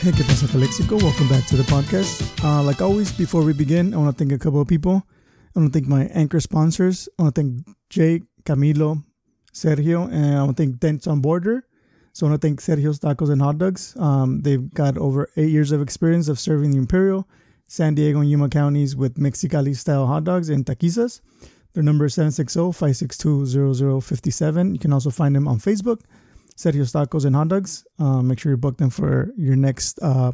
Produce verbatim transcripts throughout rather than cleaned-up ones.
Hey, ¿qué pasa, Calexico? Welcome back to the podcast. Uh, like always, before we begin, I want to thank a couple of people. I want to thank my anchor sponsors. I want to thank Jake, Camilo, Sergio, and I want to thank Dents on Border. So I want to thank Sergio's Tacos and Hot Dogs. Um, they've got over eight years of experience of serving the Imperial, San Diego, and Yuma counties with Mexicali-style hot dogs and taquizas. Their number is seven six zero, five six two, zero zero five seven. You can also find them on Facebook. Sergio's Tacos and Hot Dogs. Uh, make sure you book them for your next uh,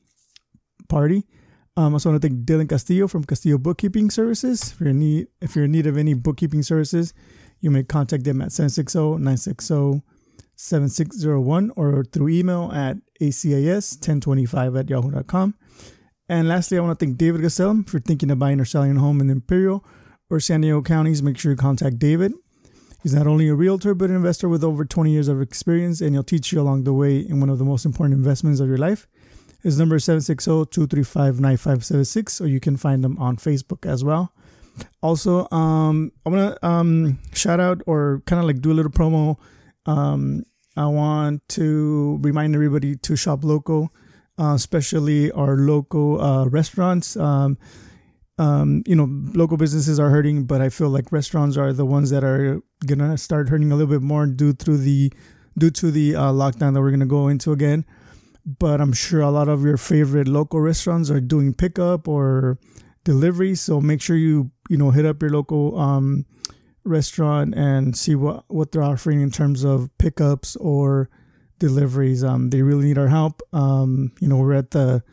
party. Um, I also want to thank Dylan Castillo from Castillo Bookkeeping Services. If you're in need, if you're in need of any bookkeeping services, you may contact them at seven six zero, nine six zero, seven six zero one or through email at a c a s ten twenty-five at yahoo dot com. And lastly, I want to thank David Gassell. If you're thinking of buying or selling a home in the Imperial or San Diego counties, make sure you contact David. He's not only a realtor, but an investor with over twenty years of experience, and he'll teach you along the way in one of the most important investments of your life. His number is seven six zero, two three five, nine five seven six, or you can find him on Facebook as well. Also, um, I want to um, shout out or kind of like do a little promo. Um, I want to remind everybody to shop local, uh, especially our local uh, restaurants. Um, Um, you know, local businesses are hurting, but I feel like restaurants are the ones that are gonna start hurting a little bit more due through the due to the uh, lockdown that we're gonna go into again. But I'm sure a lot of your favorite local restaurants are doing pickup or delivery, so make sure you you know hit up your local um, restaurant and see what what they're offering in terms of pickups or deliveries. Um, they really need our help. Um, you know, we're at the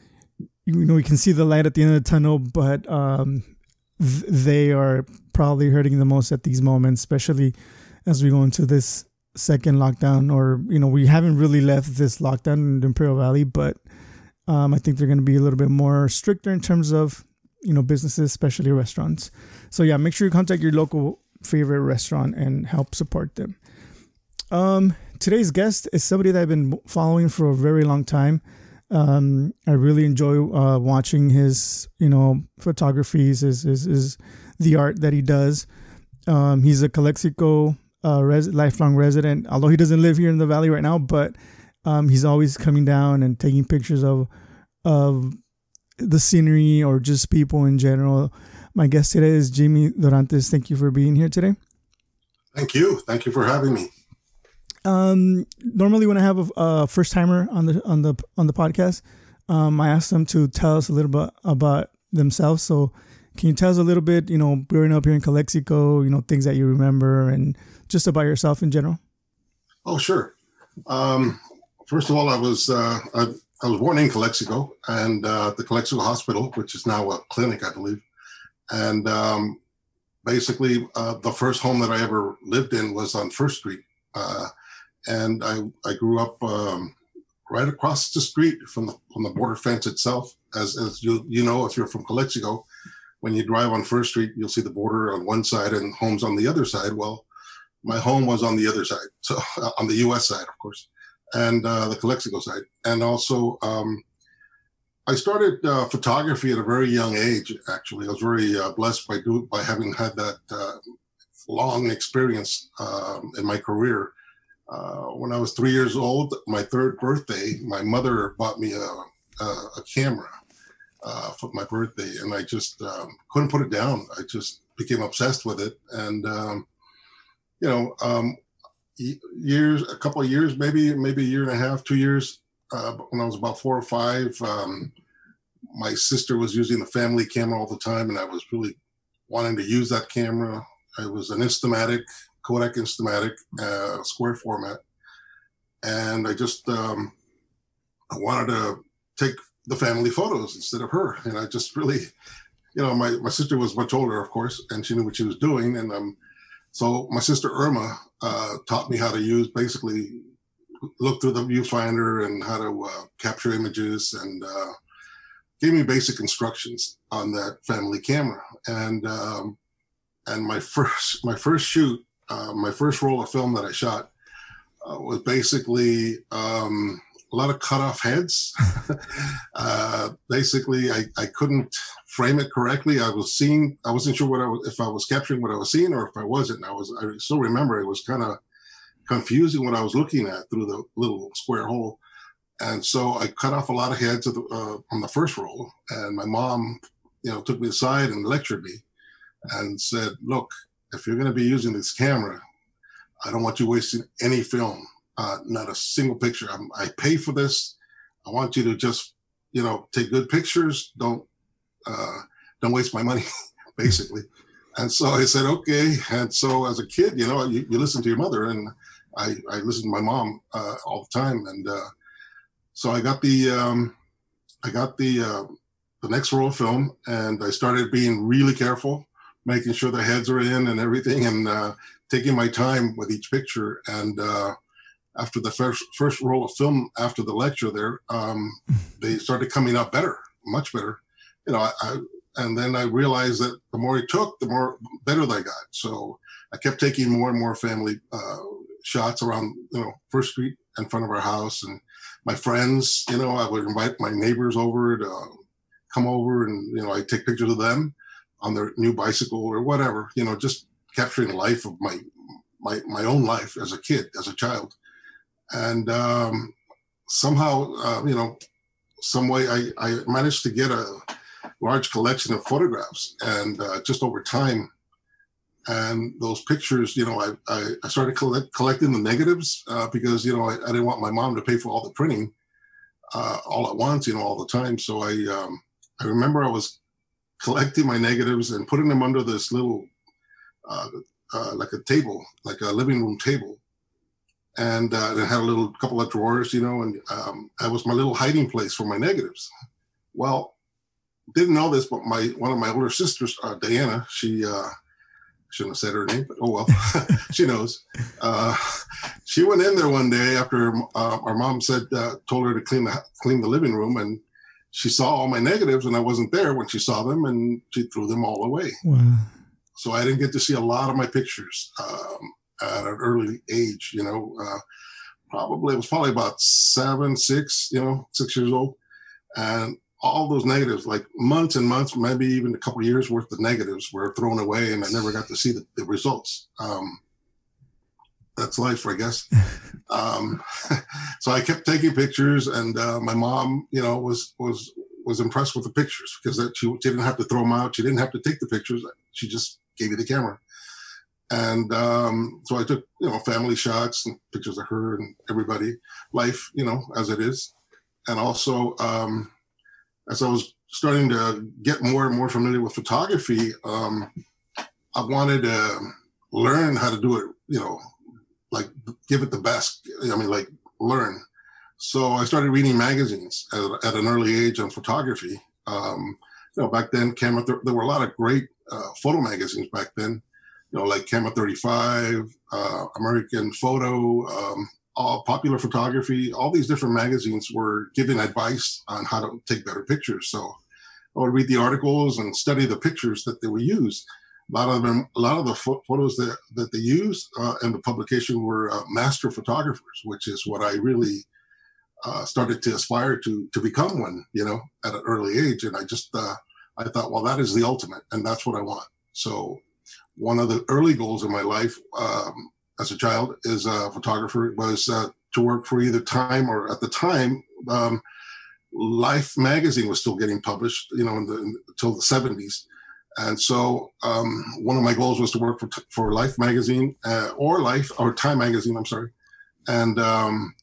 You know, we can see the light at the end of the tunnel, but um, th- they are probably hurting the most at these moments, especially as we go into this second lockdown. Or, you know, we haven't really left this lockdown in the Imperial Valley, but um, I think they're going to be a little bit more stricter in terms of, you know, businesses, especially restaurants. So, yeah, make sure you contact your local favorite restaurant and help support them. Um, today's guest is somebody that I've been following for a very long time. Um, I really enjoy uh, watching his, you know, photographies, his, his, his the art that he does. Um, he's a Calexico uh, res- lifelong resident, although he doesn't live here in the valley right now. But um, he's always coming down and taking pictures of of the scenery or just people in general. My guest today is Jimmy Dorantes. Thank you for being here today. Thank you. Thank you for having me. Um, normally when I have a, a first timer on the, on the, on the podcast, um, I ask them to tell us a little bit about themselves. So can you tell us a little bit, you know, growing up here in Calexico, you know, things that you remember and just about yourself in general? Oh, sure. Um, first of all, I was, uh, I, I was born in Calexico and, uh, the Calexico Hospital, which is now a clinic, I believe. And, um, basically, uh, the first home that I ever lived in was on First Street. Uh, And I, I grew up um, right across the street from the from the border fence itself. As as you you know, if you're from Calexico, when you drive on First Street, you'll see the border on one side and homes on the other side. Well, my home was on the other side, so uh, on the U S side, of course, and uh, the Calexico side. And also, um, I started uh, photography at a very young age. Actually, I was very uh, blessed by do by having had that uh, long experience um, in my career. Uh, when I was three years old, my third birthday, my mother bought me a, a, a camera uh, for my birthday, and I just um, couldn't put it down. I just became obsessed with it. And, um, you know, um, years, a couple of years, maybe, maybe a year and a half, two years, uh, when I was about four or five, um, my sister was using the family camera all the time, and I was really wanting to use that camera. It was an Instamatic, Kodak Instamatic, uh, square format. And I just, um, I wanted to take the family photos instead of her. And I just really, you know, my, my sister was much older, of course, and she knew what she was doing. And um, so my sister Irma uh, taught me how to use, basically look through the viewfinder and how to uh, capture images, and uh, gave me basic instructions on that family camera. And um, and my first my first shoot, Uh, my first roll of film that I shot uh, was basically um, a lot of cut off heads. uh, basically, I, I couldn't frame it correctly. I was seeing, I wasn't sure what I was, if I was capturing what I was seeing or if I wasn't. I was, I still remember it was kind of confusing what I was looking at through the little square hole. And so I cut off a lot of heads of the, uh, on the first roll. And my mom, you know, took me aside and lectured me and said, look, if you're going to be using this camera, I don't want you wasting any film, uh, not a single picture. I'm, I pay for this. I want you to just, you know, take good pictures. Don't, uh, don't waste my money, basically. And so I said, okay. And so as a kid, you know, you, you listen to your mother, and I, I listened to my mom uh, all the time. And uh, so I got the, um, I got the, uh, the next roll of film, and I started being really careful, making sure the heads are in and everything, and uh, taking my time with each picture. And uh, after the first first roll of film, after the lecture there, um, they started coming out better, much better. You know, I, I and then I realized that the more it took, the more better they got. So I kept taking more and more family uh, shots around, you know, First Street in front of our house, and my friends. You know, I would invite my neighbors over to uh, come over, and you know, I'd take pictures of them on their new bicycle or whatever. You know, just capturing the life of my my my own life as a kid, as a child. And um, somehow, uh, you know, some way I, I managed to get a large collection of photographs, and uh, just over time. And those pictures, you know, I, I, I started collect, collecting the negatives uh, because, you know, I, I didn't want my mom to pay for all the printing uh, all at once, you know, all the time. So I, um, I remember I was collecting my negatives and putting them under this little, uh, uh, like a table, like a living room table. And uh, it had a little couple of drawers, you know, and um, that was my little hiding place for my negatives. Well, didn't know this, but my one of my older sisters, uh, Diana, she uh, shouldn't have said her name, but oh well, she knows. Uh, she went in there one day after uh, our mom said uh, told her to clean the clean the living room, and she saw all my negatives, and I wasn't there when she saw them, and she threw them all away. Wow. So I didn't get to see a lot of my pictures. Um, at an early age, you know, uh, probably, it was probably about seven, six, you know, six years old. And all those negatives, like months and months, maybe even a couple of years worth of negatives were thrown away, and I never got to see the, the results. Um, that's life, I guess. um, so I kept taking pictures, and uh, my mom, you know, was, was, was impressed with the pictures because that she, she didn't have to throw them out. She didn't have to take the pictures. She just gave you the camera. And um, so I took, you know, family shots and pictures of her and everybody, life, you know, as it is. And also, um, as I was starting to get more and more familiar with photography, um, I wanted to learn how to do it, you know, like give it the best. I mean, like learn. So I started reading magazines at, at an early age on photography. Um, you know, back then, camera, th- there were a lot of great uh, photo magazines back then. You know, like Camera thirty-five, uh, American Photo, um, all Popular Photography, all these different magazines were giving advice on how to take better pictures. So I would read the articles and study the pictures that they would use. A lot of them, a lot of the pho- photos that, that they used uh, in the publication were uh, master photographers, which is what I really uh, started to aspire to to become one, you know, at an early age. And I just, uh, I thought, well, that is the ultimate, and that's what I want. So one of the early goals in my life um, as a child as a photographer was uh, to work for either Time or, at the time, um, Life magazine was still getting published, you know, in the, in, until the seventies. And so um, one of my goals was to work for, for Life magazine uh, or Life or Time magazine, I'm sorry. And um,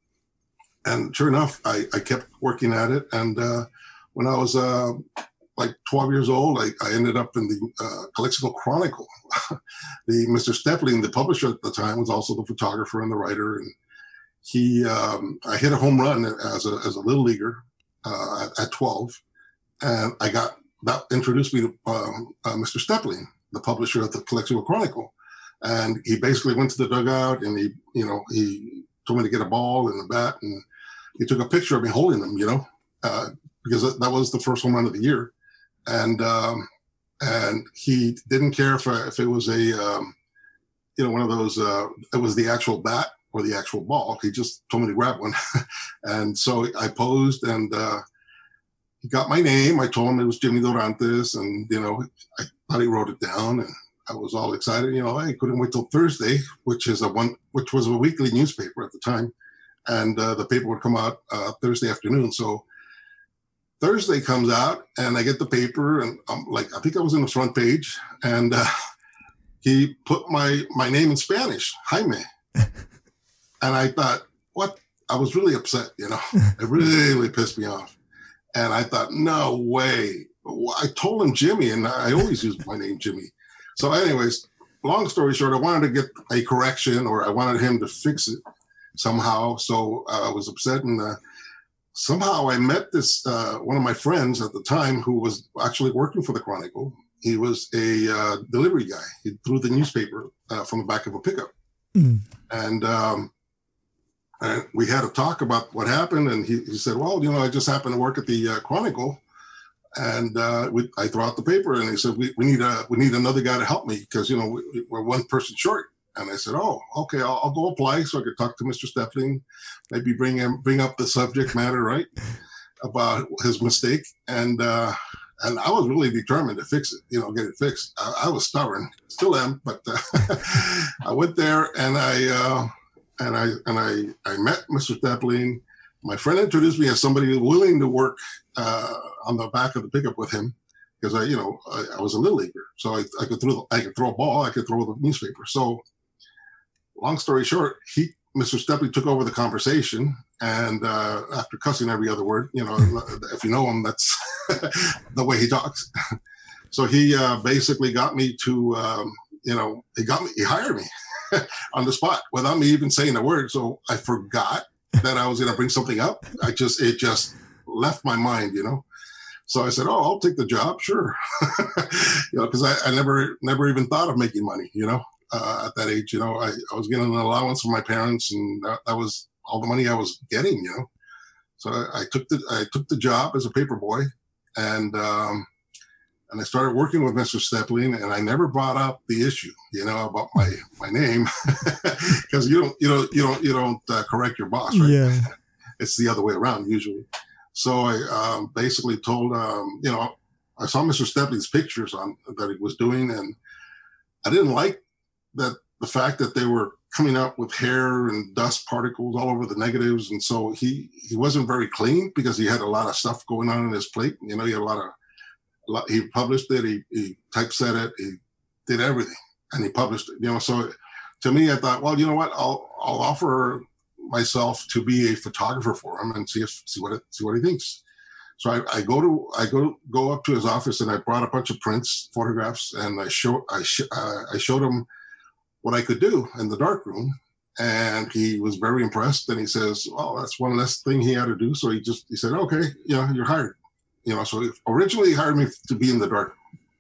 and sure enough, I, I kept working at it. And uh, when I was uh, like twelve years old, I, I ended up in the uh, Calexico Chronicle. the Mister Stepling, the publisher at the time, was also the photographer and the writer. And he, um, I hit a home run as a as a little leaguer uh, at, at twelve, and I got that introduced me to um, uh, Mister Stepling, the publisher of the Calexico Chronicle. And he basically went to the dugout, and he, you know, he told me to get a ball and a bat, and he took a picture of me holding them, you know, uh, because that was the first home run of the year. And um, and he didn't care if I, if it was a um, you know, one of those. Uh, it was the actual bat or the actual ball. He just told me to grab one, and so I posed, and uh, he got my name. I told him it was Jimmy Dorantes, and you know, I thought he wrote it down, and I was all excited. You know, I couldn't wait till Thursday, which is a one, which was a weekly newspaper at the time, and uh, the paper would come out uh, Thursday afternoon. So Thursday comes out, and I get the paper, and I'm like, I think I was in the front page, and uh, he put my my name in Spanish, Jaime, and I thought, what? I was really upset, you know. It really pissed me off, and I thought, no way. I told him Jimmy, and I always use my name Jimmy. So, anyways, long story short, I wanted to get a correction, or I wanted him to fix it somehow. So uh, I was upset, and uh, somehow I met this uh, one of my friends at the time who was actually working for the Chronicle. He was a uh, delivery guy. He threw the newspaper uh, from the back of a pickup, mm. and, um, and we had a talk about what happened. And he, he said, "Well, you know, I just happened to work at the uh, Chronicle." And uh, we, I throw out the paper, and he said, we, we need a we need another guy to help me because, you know, we, we're one person short. And I said, oh, okay, I'll, I'll go apply so I could talk to Mister Stepling, maybe bring him bring up the subject matter, right, about his mistake. And uh, and I was really determined to fix it, you know, get it fixed. I, I was stubborn, still am, but uh, I went there and I uh, and I and I I met Mister Stepling. My friend introduced me as somebody willing to work uh, on the back of the pickup with him because I, you know, I, I was a little leaguer, so I, I could throw I could throw a ball, I could throw the newspaper. So, long story short, he Mister Stepling took over the conversation, and uh, after cussing every other word, you know, if you know him, that's the way he talks. So he uh, basically got me to, um, you know, he got me, he hired me on the spot without me even saying a word. So I forgot that I was going to bring something up. I just, it just left my mind, you know? So I said, oh, I'll take the job. Sure. You know, cause I, I never, never even thought of making money, you know, uh, at that age, you know, I, I was getting an allowance from my parents, and that, that was all the money I was getting, you know? So I, I took the, I took the job as a paper boy, and, um, and I started working with Mister Stepling, and I never brought up the issue, you know, about my, my name, because you don't, you don't, you don't, you don't uh, correct your boss, right? Yeah. It's the other way around usually. So I um, basically told, um, you know, I saw Mister Stepling's pictures on that he was doing, and I didn't like that the fact that they were coming up with hair and dust particles all over the negatives, and so he he wasn't very clean because he had a lot of stuff going on in his plate. You know, he had a lot of. He published it, he, he typeset it, he did everything, and he published it. You know, so to me, I thought, well, you know what, I'll I'll offer myself to be a photographer for him and see if see what it, see what he thinks. So I, I go to I go go up to his office, and I brought a bunch of prints, photographs, and I show I sh- uh, I showed him what I could do in the darkroom, and he was very impressed. And he says, "Well, that's one less thing he had to do." So he just he said, "Okay, you know, you're hired." You know, so originally he hired me to be in the dark.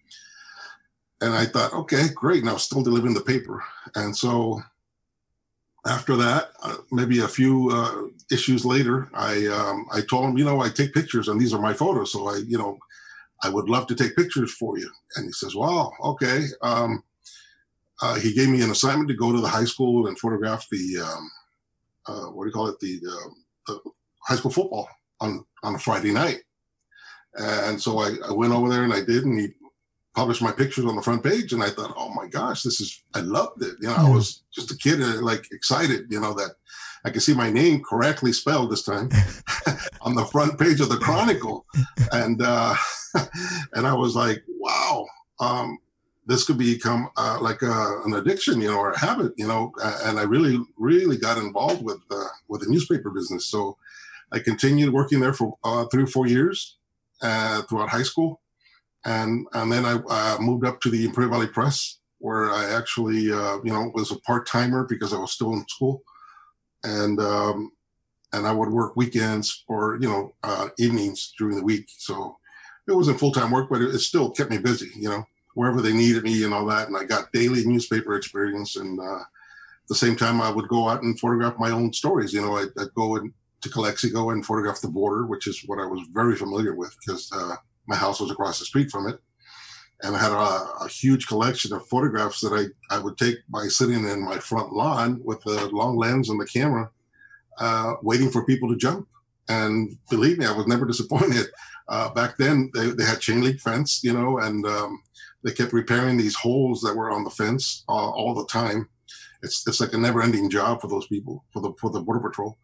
And I thought, okay, great. Now still delivering the paper. And so after that, uh, maybe a few uh, issues later, I um, I told him, you know, I take pictures, and these are my photos. So I, you know, I would love to take pictures for you. And he says, wow, okay. Um, uh, he gave me an assignment to go to the high school and photograph the, um, uh, what do you call it? The, uh, the high school football on, on a Friday night. And so I, I went over there and I did, and he published my pictures on the front page. And I thought, oh my gosh, this is, I loved it. You know, I was just a kid, uh, like excited, you know, that I could see my name correctly spelled this time on the front page of the Chronicle. And, uh, and I was like, wow, um, this could become uh, like a, an addiction, you know, or a habit, you know, and I really, really got involved with, uh, with the newspaper business. So I continued working there for uh, three or four years. Uh, throughout high school, and and then I uh, moved up to the Imperial Valley Press, where I actually uh, you know was a part timer because I was still in school, and um, and I would work weekends or you know uh, evenings during the week. So it wasn't full time work, but it, it still kept me busy. You know, wherever they needed me and all that, and I got daily newspaper experience. And uh, at the same time, I would go out and photograph my own stories. You know, I'd, I'd go and to Calexico and photograph the border, which is what I was very familiar with because uh, my house was across the street from it. And I had a, a huge collection of photographs that I, I would take by sitting in my front lawn with the long lens and the camera, uh, waiting for people to jump. And believe me, I was never disappointed. Uh, back then, they, they had chain link fence, you know, and um, they kept repairing these holes that were on the fence uh, all the time. It's it's like a never ending job for those people, for the for the Border Patrol.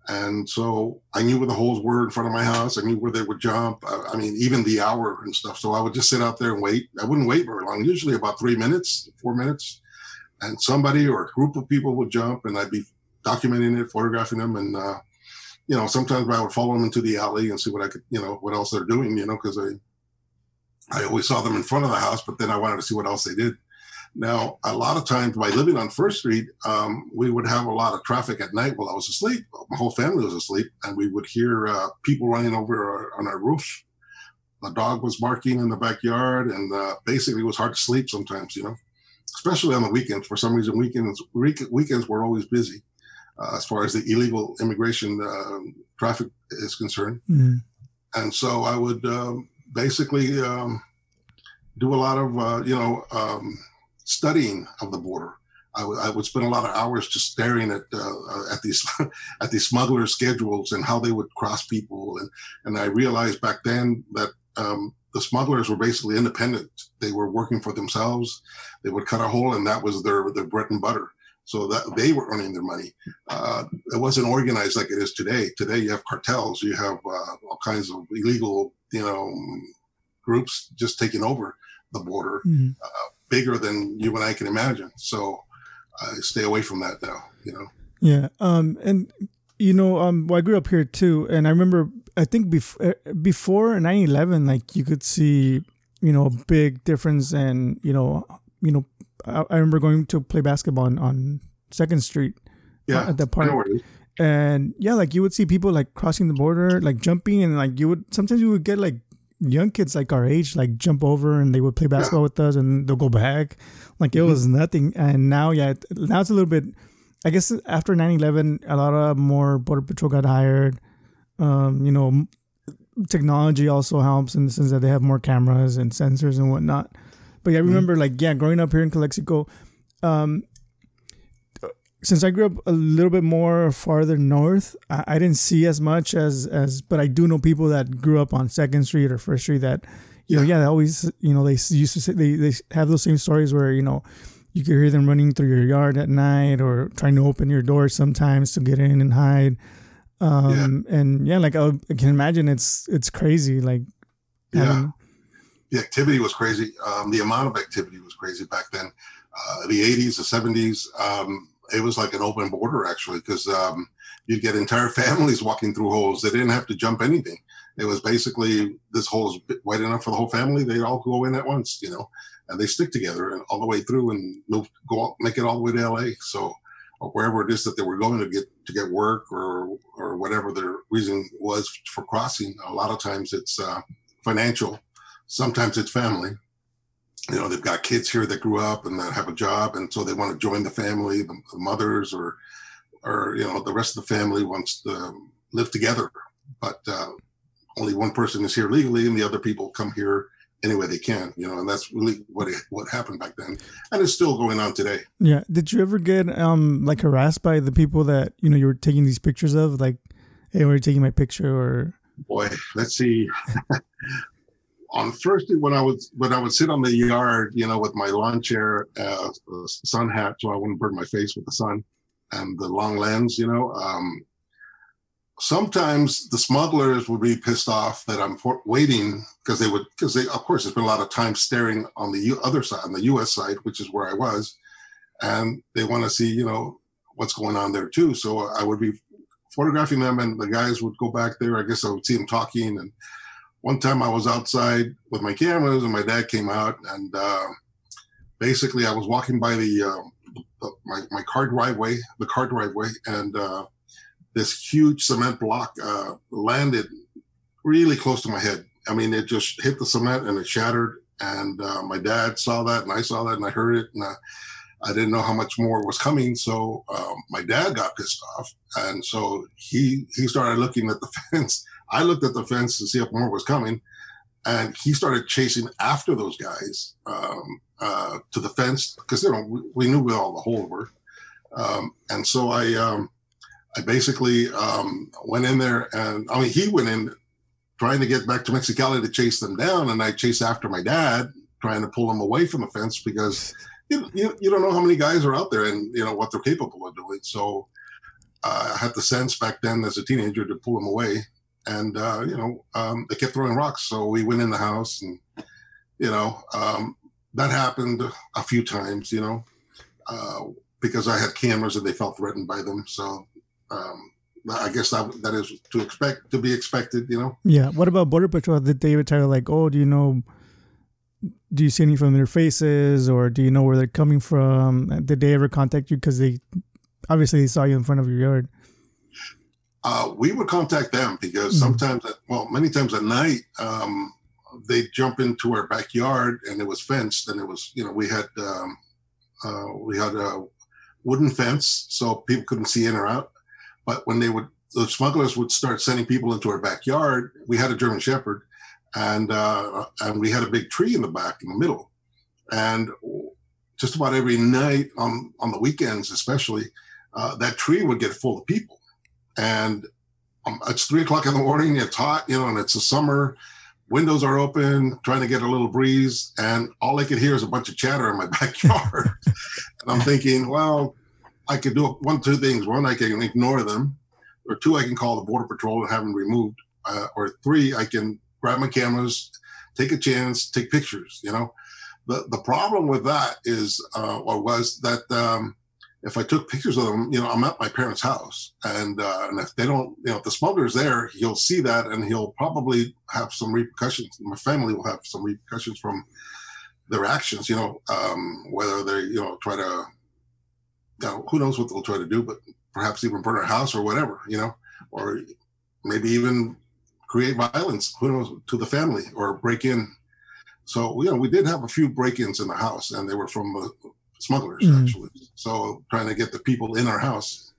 And so I knew where the holes were in front of my house. I knew where they would jump. I, I mean, even the hour and stuff. So I would just sit out there and wait. I wouldn't wait very long, usually about three minutes, four minutes. And somebody or a group of people would jump, and I'd be documenting it, photographing them. And, uh, you know, sometimes I would follow them into the alley and see what I could, you know, what else they're doing, you know, because I, I always saw them in front of the house, but then I wanted to see what else they did. Now, a lot of times by living on First Street, um, we would have a lot of traffic at night while I was asleep. My whole family was asleep, and we would hear uh, people running over our, on our roof. The dog was barking in the backyard, and uh, basically it was hard to sleep sometimes, you know, especially on the weekends. For some reason, weekends weekends were always busy uh, as far as the illegal immigration uh, traffic is concerned. Mm-hmm. And so I would um, basically um, do a lot of, uh, you know, um, studying of the border. I, w- I would spend a lot of hours just staring at uh, at these at these smuggler schedules and how they would cross people, and and I realized back then that um, the smugglers were basically independent. They were working for themselves. They would cut a hole, and that was their their bread and butter. So that they were earning their money. Uh, it wasn't organized like it is today. Today you have cartels, you have uh, all kinds of illegal, you know, groups just taking over the border. Mm-hmm. Uh, bigger than you and I can imagine. So I stay away from that now, you know? Yeah. Um, and, you know, um, well, I grew up here too. And I remember, I think before, before nine eleven, like you could see, you know, a big difference. And, you know, you know, I, I remember going to play basketball on, on Second Street yeah, at the park. And yeah, like you would see people like crossing the border, like jumping, and like you would, sometimes you would get like young kids like our age like jump over and they would play basketball yeah. with us, and they'll go back like it mm-hmm. was nothing. And now yeah now it's a little bit, I guess after nine eleven a lot of more border patrol got hired. Um you know, technology also helps in the sense that they have more cameras and sensors and whatnot. But yeah, I remember mm-hmm. like yeah growing up here in Calexico, um since I grew up a little bit more farther north, I, I didn't see as much as, as, but I do know people that grew up on Second Street or First Street that, you know, yeah, they always, you know, they used to say, they, they have those same stories where, you know, you could hear them running through your yard at night or trying to open your door sometimes to get in and hide. Um, yeah. And yeah, like I, I can imagine it's, it's crazy. Like, yeah, having, the activity was crazy. Um, the amount of activity was crazy back then. Uh, the eighties, the seventies, um, it was like an open border, actually, because um, you'd get entire families walking through holes. They didn't have to jump anything. It was basically, this hole is wide enough for the whole family. They all go in at once, you know, and they stick together and all the way through and move, go out, make it all the way to L A. So, or wherever it is that they were going to get to get work or or whatever their reason was for crossing. A lot of times it's uh, financial. Sometimes it's family. You know, they've got kids here that grew up and that have a job, and so they want to join the family, the, the mothers or, or, you know, the rest of the family wants to live together. But uh, only one person is here legally, and the other people come here any way they can, you know, and that's really what it, what happened back then. And it's still going on today. Yeah. Did you ever get um like harassed by the people that, you know, you were taking these pictures of? Like, hey, were you taking my picture? Or boy, let's see. On First, when I was when I would sit on the yard, you know, with my lawn chair, uh, sun hat, so I wouldn't burn my face with the sun, and the long lens, you know. Um, sometimes the smugglers would be pissed off that I'm for, waiting because they would, because they, of course, there's been a lot of time staring on the U, other side, on the U S side, which is where I was, and they want to see, you know, what's going on there too. So I would be photographing them, and the guys would go back there. I guess I would see them talking. And one time I was outside with my cameras, and my dad came out, and uh, basically I was walking by the, uh, the my my car driveway, the car driveway, and uh, this huge cement block uh, landed really close to my head. I mean, it just hit the cement and it shattered. And uh, my dad saw that, and I saw that, and I heard it, and uh, I didn't know how much more was coming. So um, my dad got pissed off, and so he he started looking at the fence. I looked at the fence to see if more was coming, and he started chasing after those guys um, uh, to the fence because, you know, we, we knew where all the holes were. Um, and so I um, I basically um, went in there, and I mean, he went in trying to get back to Mexicali to chase them down, and I chased after my dad, trying to pull him away from the fence because you, you, you don't know how many guys are out there and, you know, what they're capable of doing. So I had the sense back then as a teenager to pull them away. And, uh, you know, um, they kept throwing rocks. So we went in the house and, you know, um, that happened a few times, you know, uh, because I had cameras and they felt threatened by them. So um, I guess that that is to expect, to be expected, you know. Yeah. What about Border Patrol? Did they ever tell you like, oh, do you know, do you see any from their faces or do you know where they're coming from? Did they ever contact you? Because they obviously they saw you in front of your yard. Uh, we would contact them because Mm-hmm. sometimes, at, well, many times at night, um, they'd jump into our backyard and it was fenced and it was, you know, we had, um, uh, we had a wooden fence so people couldn't see in or out. But when they would, the smugglers would start sending people into our backyard. We had a German Shepherd and, uh, and we had a big tree in the back in the middle. And just about every night on, on the weekends, especially, uh, that tree would get full of people. And um, it's three o'clock in the morning. It's hot, you know, and it's the summer. Windows are open, trying to get a little breeze, and all I could hear is a bunch of chatter in my backyard. And I'm thinking, well, I could do one, two things. One, I can ignore them, or two, I can call the Border Patrol and have them removed, uh, or three, I can grab my cameras, take a chance, take pictures. You know, the the problem with that is, uh, or was that. Um, If I took pictures of them, you know, I'm at my parents' house, and uh, and if they don't, you know, if the smuggler's there, he'll see that, and he'll probably have some repercussions. My family will have some repercussions from their actions, you know, um, whether they, you know, try to, you know, who knows what they'll try to do, but perhaps even burn our house or whatever, you know, or maybe even create violence, who knows, to the family or break in. So, you know, we did have a few break-ins in the house, and they were from the smugglers, mm-hmm. actually. So trying to get the people in our house.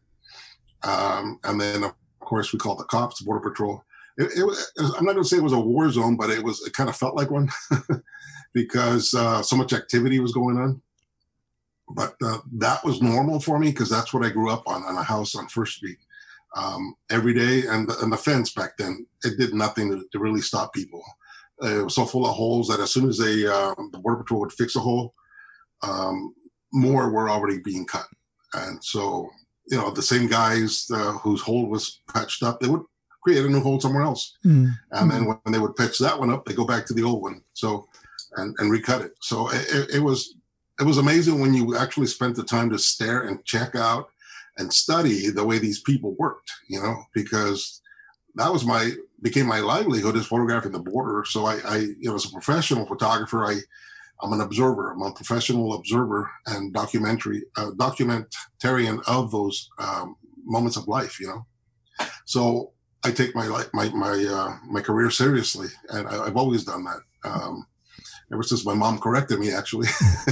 Um, and then, of course, we called the cops, the Border Patrol. It, it, I'm not going to say it was a war zone, but it was. It kind of felt like one because uh, so much activity was going on. But uh, that was normal for me because that's what I grew up on, on a house on First Street um, every day. And the, and the fence back then, it did nothing to, to really stop people. Uh, it was so full of holes that as soon as they, uh, the Border Patrol would fix a hole, um, more were already being cut. And so, you know, the same guys uh, whose hole was patched up, they would create a new hole somewhere else. Mm-hmm. And then when they would patch that one up, they go back to the old one. So, and, and recut it. So it, it was, it was amazing when you actually spent the time to stare and check out and study the way these people worked, you know, because that was my, became my livelihood is photographing the border. So I, I you know, as a professional photographer, I, I'm an observer. I'm a professional observer and documentary uh, documentarian of those um, moments of life. You know, so I take my life, my my uh, my career seriously, and I, I've always done that. Um, ever since my mom corrected me, actually.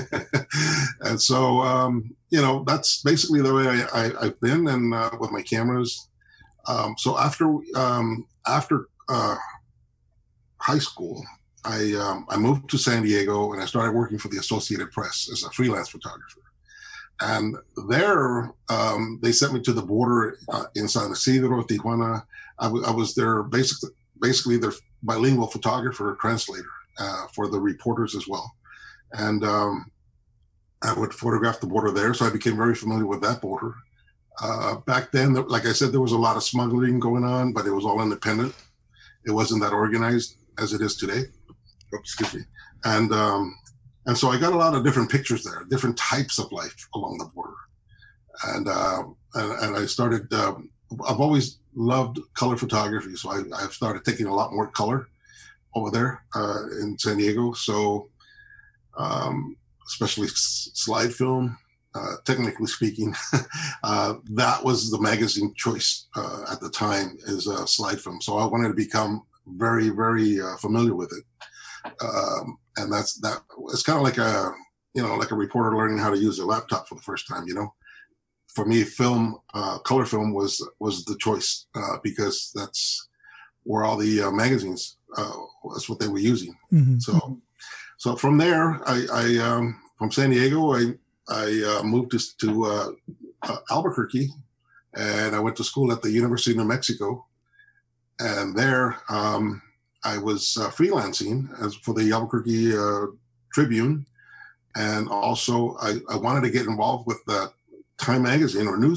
And so um, you know, that's basically the way I, I, I've been, and uh, with my cameras. Um, so after um, after uh, high school. I um, I moved to San Diego and I started working for the Associated Press as a freelance photographer. And there, um, they sent me to the border uh, in San Isidro, Tijuana. I, w- I was their basically basically their bilingual photographer, translator uh, for the reporters as well. And um, I would photograph the border there, so I became very familiar with that border. Uh, back then, like I said, there was a lot of smuggling going on, but it was all independent. It wasn't that organized as it is today. Oh, excuse me. And um, and so I got a lot of different pictures there, different types of life along the border. And uh, and, and I started, um, I've always loved color photography. So I, I've started taking a lot more color over there uh, in San Diego. So um, especially s- slide film, uh, technically speaking, uh, that was the magazine choice uh, at the time is uh, slide film. So I wanted to become very, very uh, familiar with it. Um, and that's that. It's kind of like a, you know, like a reporter learning how to use a laptop for the first time. You know, for me, film, uh, color film was was the choice uh, because that's where all the uh, magazines. Uh, that's what they were using. Mm-hmm. So, so from there, I, I um, from San Diego, I I uh, moved to to uh, uh, Albuquerque, and I went to school at the University of New Mexico, and there. Um, I was uh, freelancing as for the Albuquerque uh, Tribune, and also I, I wanted to get involved with the Time Magazine or Newsweek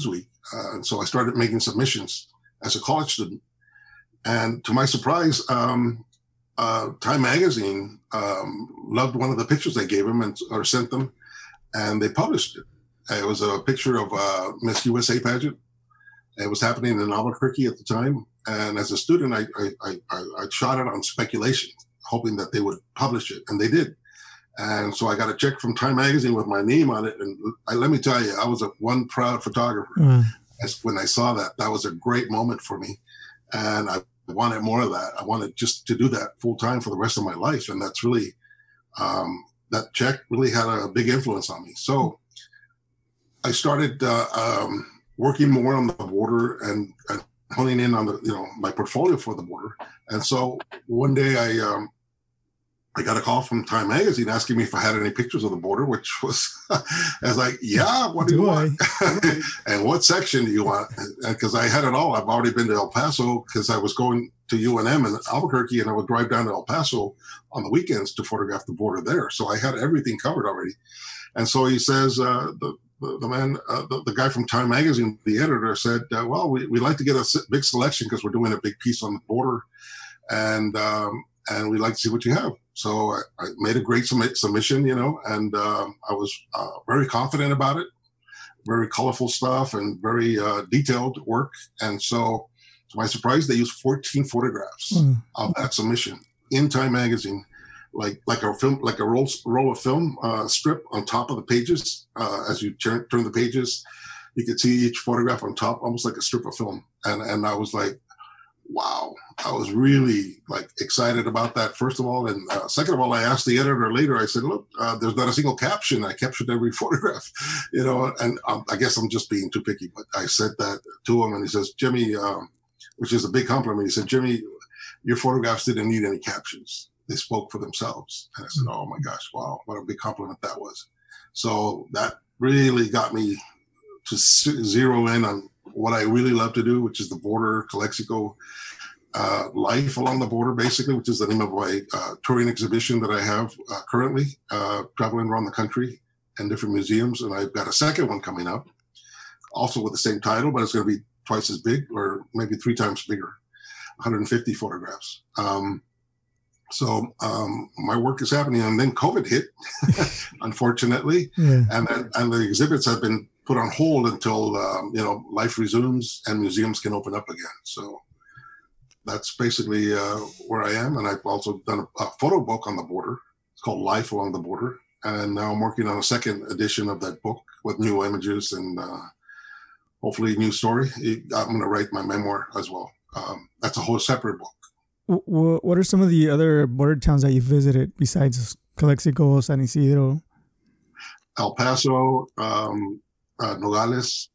Uh, and so I started making submissions as a college student. And to my surprise, um, uh, Time Magazine um, loved one of the pictures I gave them and or sent them, and they published it. It was a picture of uh, Miss U S A pageant. It was happening in Albuquerque at the time. And as a student, I, I, I, I shot it on speculation, hoping that they would publish it, and they did. And so I got a check from Time Magazine with my name on it. And I, let me tell you, I was a one proud photographer. Mm. As when I saw that, that was a great moment for me. And I wanted more of that. I wanted just to do that full time for the rest of my life. And that's really, um, that check really had a big influence on me. So I started uh, um, working more on the border and, and honing in on the, you know, my portfolio for the border. And so one day I, um, I got a call from Time Magazine asking me if I had any pictures of the border, which was, I was like, yeah, what do, do you I? want? And what section do you want? Because I had it all. I've already been to El Paso because I was going to U N M in Albuquerque, and I would drive down to El Paso on the weekends to photograph the border there. So I had everything covered already. And so he says, uh, the, the, the man, uh, the, the guy from Time Magazine, the editor, said, uh, well, we, we'd like to get a big selection because we're doing a big piece on the border. And, um, and we'd like to see what you have. So I, I made a great submit, submission, you know, and um, I was uh, very confident about it, very colorful stuff and very uh, detailed work. And so to my surprise, they used fourteen photographs mm. of that submission in Time Magazine, like like a film, like a roll, roll of film uh, strip on top of the pages. Uh, as you turn, turn the pages, you could see each photograph on top, almost like a strip of film. And and I was like, wow, I was really like excited about that, first of all. And uh, second of all, I asked the editor later, I said, look, uh, there's not a single caption. I captured every photograph, you know, and um, I guess I'm just being too picky, but I said that to him and he says, Jimmy, um, which is a big compliment. He said, Jimmy, your photographs didn't need any captions. They spoke for themselves. And I said, oh my gosh, wow, what a big compliment that was. So that really got me to zero in on what I really love to do, which is the border, Calexico, uh, life along the border, basically, which is the name of my uh, touring exhibition that I have uh, currently, uh, traveling around the country and different museums. And I've got a second one coming up, also with the same title, but it's going to be twice as big or maybe three times bigger, one hundred fifty photographs. Um, so um, my work is happening. And then COVID hit, unfortunately. Yeah. And, and the exhibits have been put on hold until, um, you know, life resumes and museums can open up again. So that's basically uh, where I am. And I've also done a, a photo book on the border. It's called Life Along the Border. And now I'm working on a second edition of that book with new images and uh, hopefully a new story. I'm going to write my memoir as well. Um, that's a whole separate book. What are some of the other border towns that you visited besides Calexico, San Isidro? El Paso, um, uh, Nogales,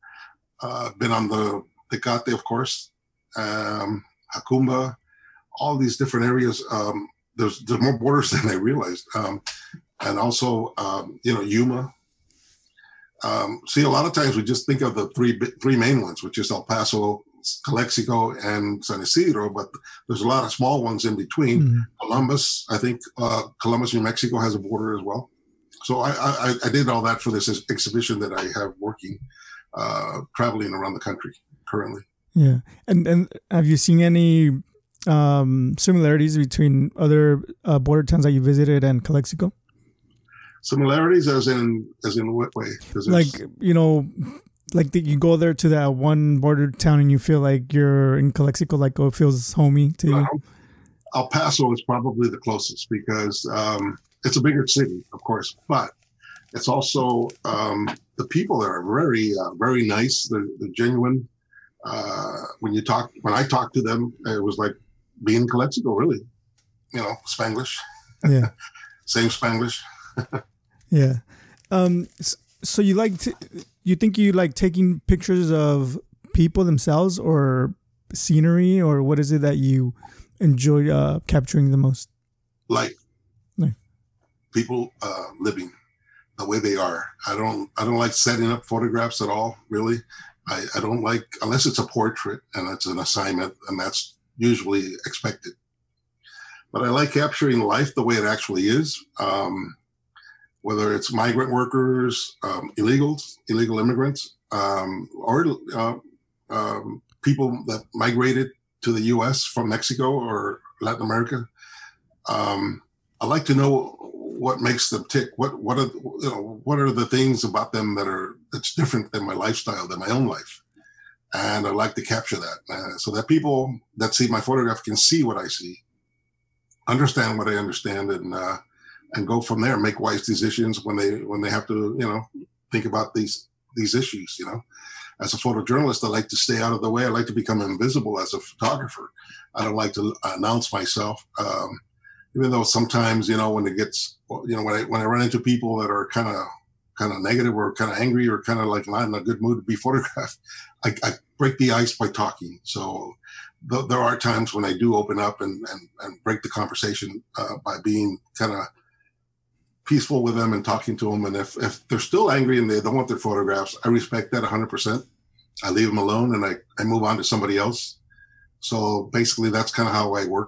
uh, been on the Tecate, of course, um, Jacumba, all these different areas. Um, there's, there's more borders than I realized. Um, and also, um, you know, Yuma. Um, see, a lot of times we just think of the three three main ones, which is El Paso, Calexico, and San Isidro, but there's a lot of small ones in between. Mm-hmm. Columbus, I think uh, Columbus, New Mexico has a border as well. So I, I, I did all that for this exhibition that I have working, uh, traveling around the country currently. Yeah. And and have you seen any um, similarities between other uh, border towns that you visited and Calexico? Similarities as in as in what way? Like, you know, like the, you go there to that one border town and you feel like you're in Calexico, like oh, it feels homey to you. Um, El Paso is probably the closest because um, it's a bigger city, of course, but it's also um, the people there are very, uh, very nice. They're, they're genuine. Uh, when you talk, when I talked to them, it was like being in Calexico, really. You know, Spanglish. Yeah. Same Spanglish. Yeah. Um, so you like to, you think you like taking pictures of people themselves or scenery, or what is it that you enjoy uh, capturing the most? Life. Life. People uh, living the way they are. I don't. I don't like setting up photographs at all. Really, I, I don't like unless it's a portrait and it's an assignment, and that's usually expected. But I like capturing life the way it actually is. Um, whether it's migrant workers, um, illegals, illegal immigrants, um, or uh, um, people that migrated to the U S from Mexico or Latin America. Um, I like to know what makes them tick. What what are you know what are the things about them that are that's different than my lifestyle, than my own life, and I like to capture that uh, so that people that see my photograph can see what I see, understand what I understand, and uh, and go from there. Make wise decisions when they when they have to you know think about these these issues. You know, as a photojournalist, I like to stay out of the way. I like to become invisible as a photographer. I don't like to announce myself. Um, Even though sometimes, you know, when it gets, you know, when I when I run into people that are kind of kind of negative or kind of angry or kind of like not in a good mood to be photographed, I, I break the ice by talking. So th- there are times when I do open up and and, and break the conversation uh, by being kind of peaceful with them and talking to them. And if, if they're still angry and they don't want their photographs, I respect that one hundred percent. I leave them alone and I, I move on to somebody else. So basically, that's kind of how I work.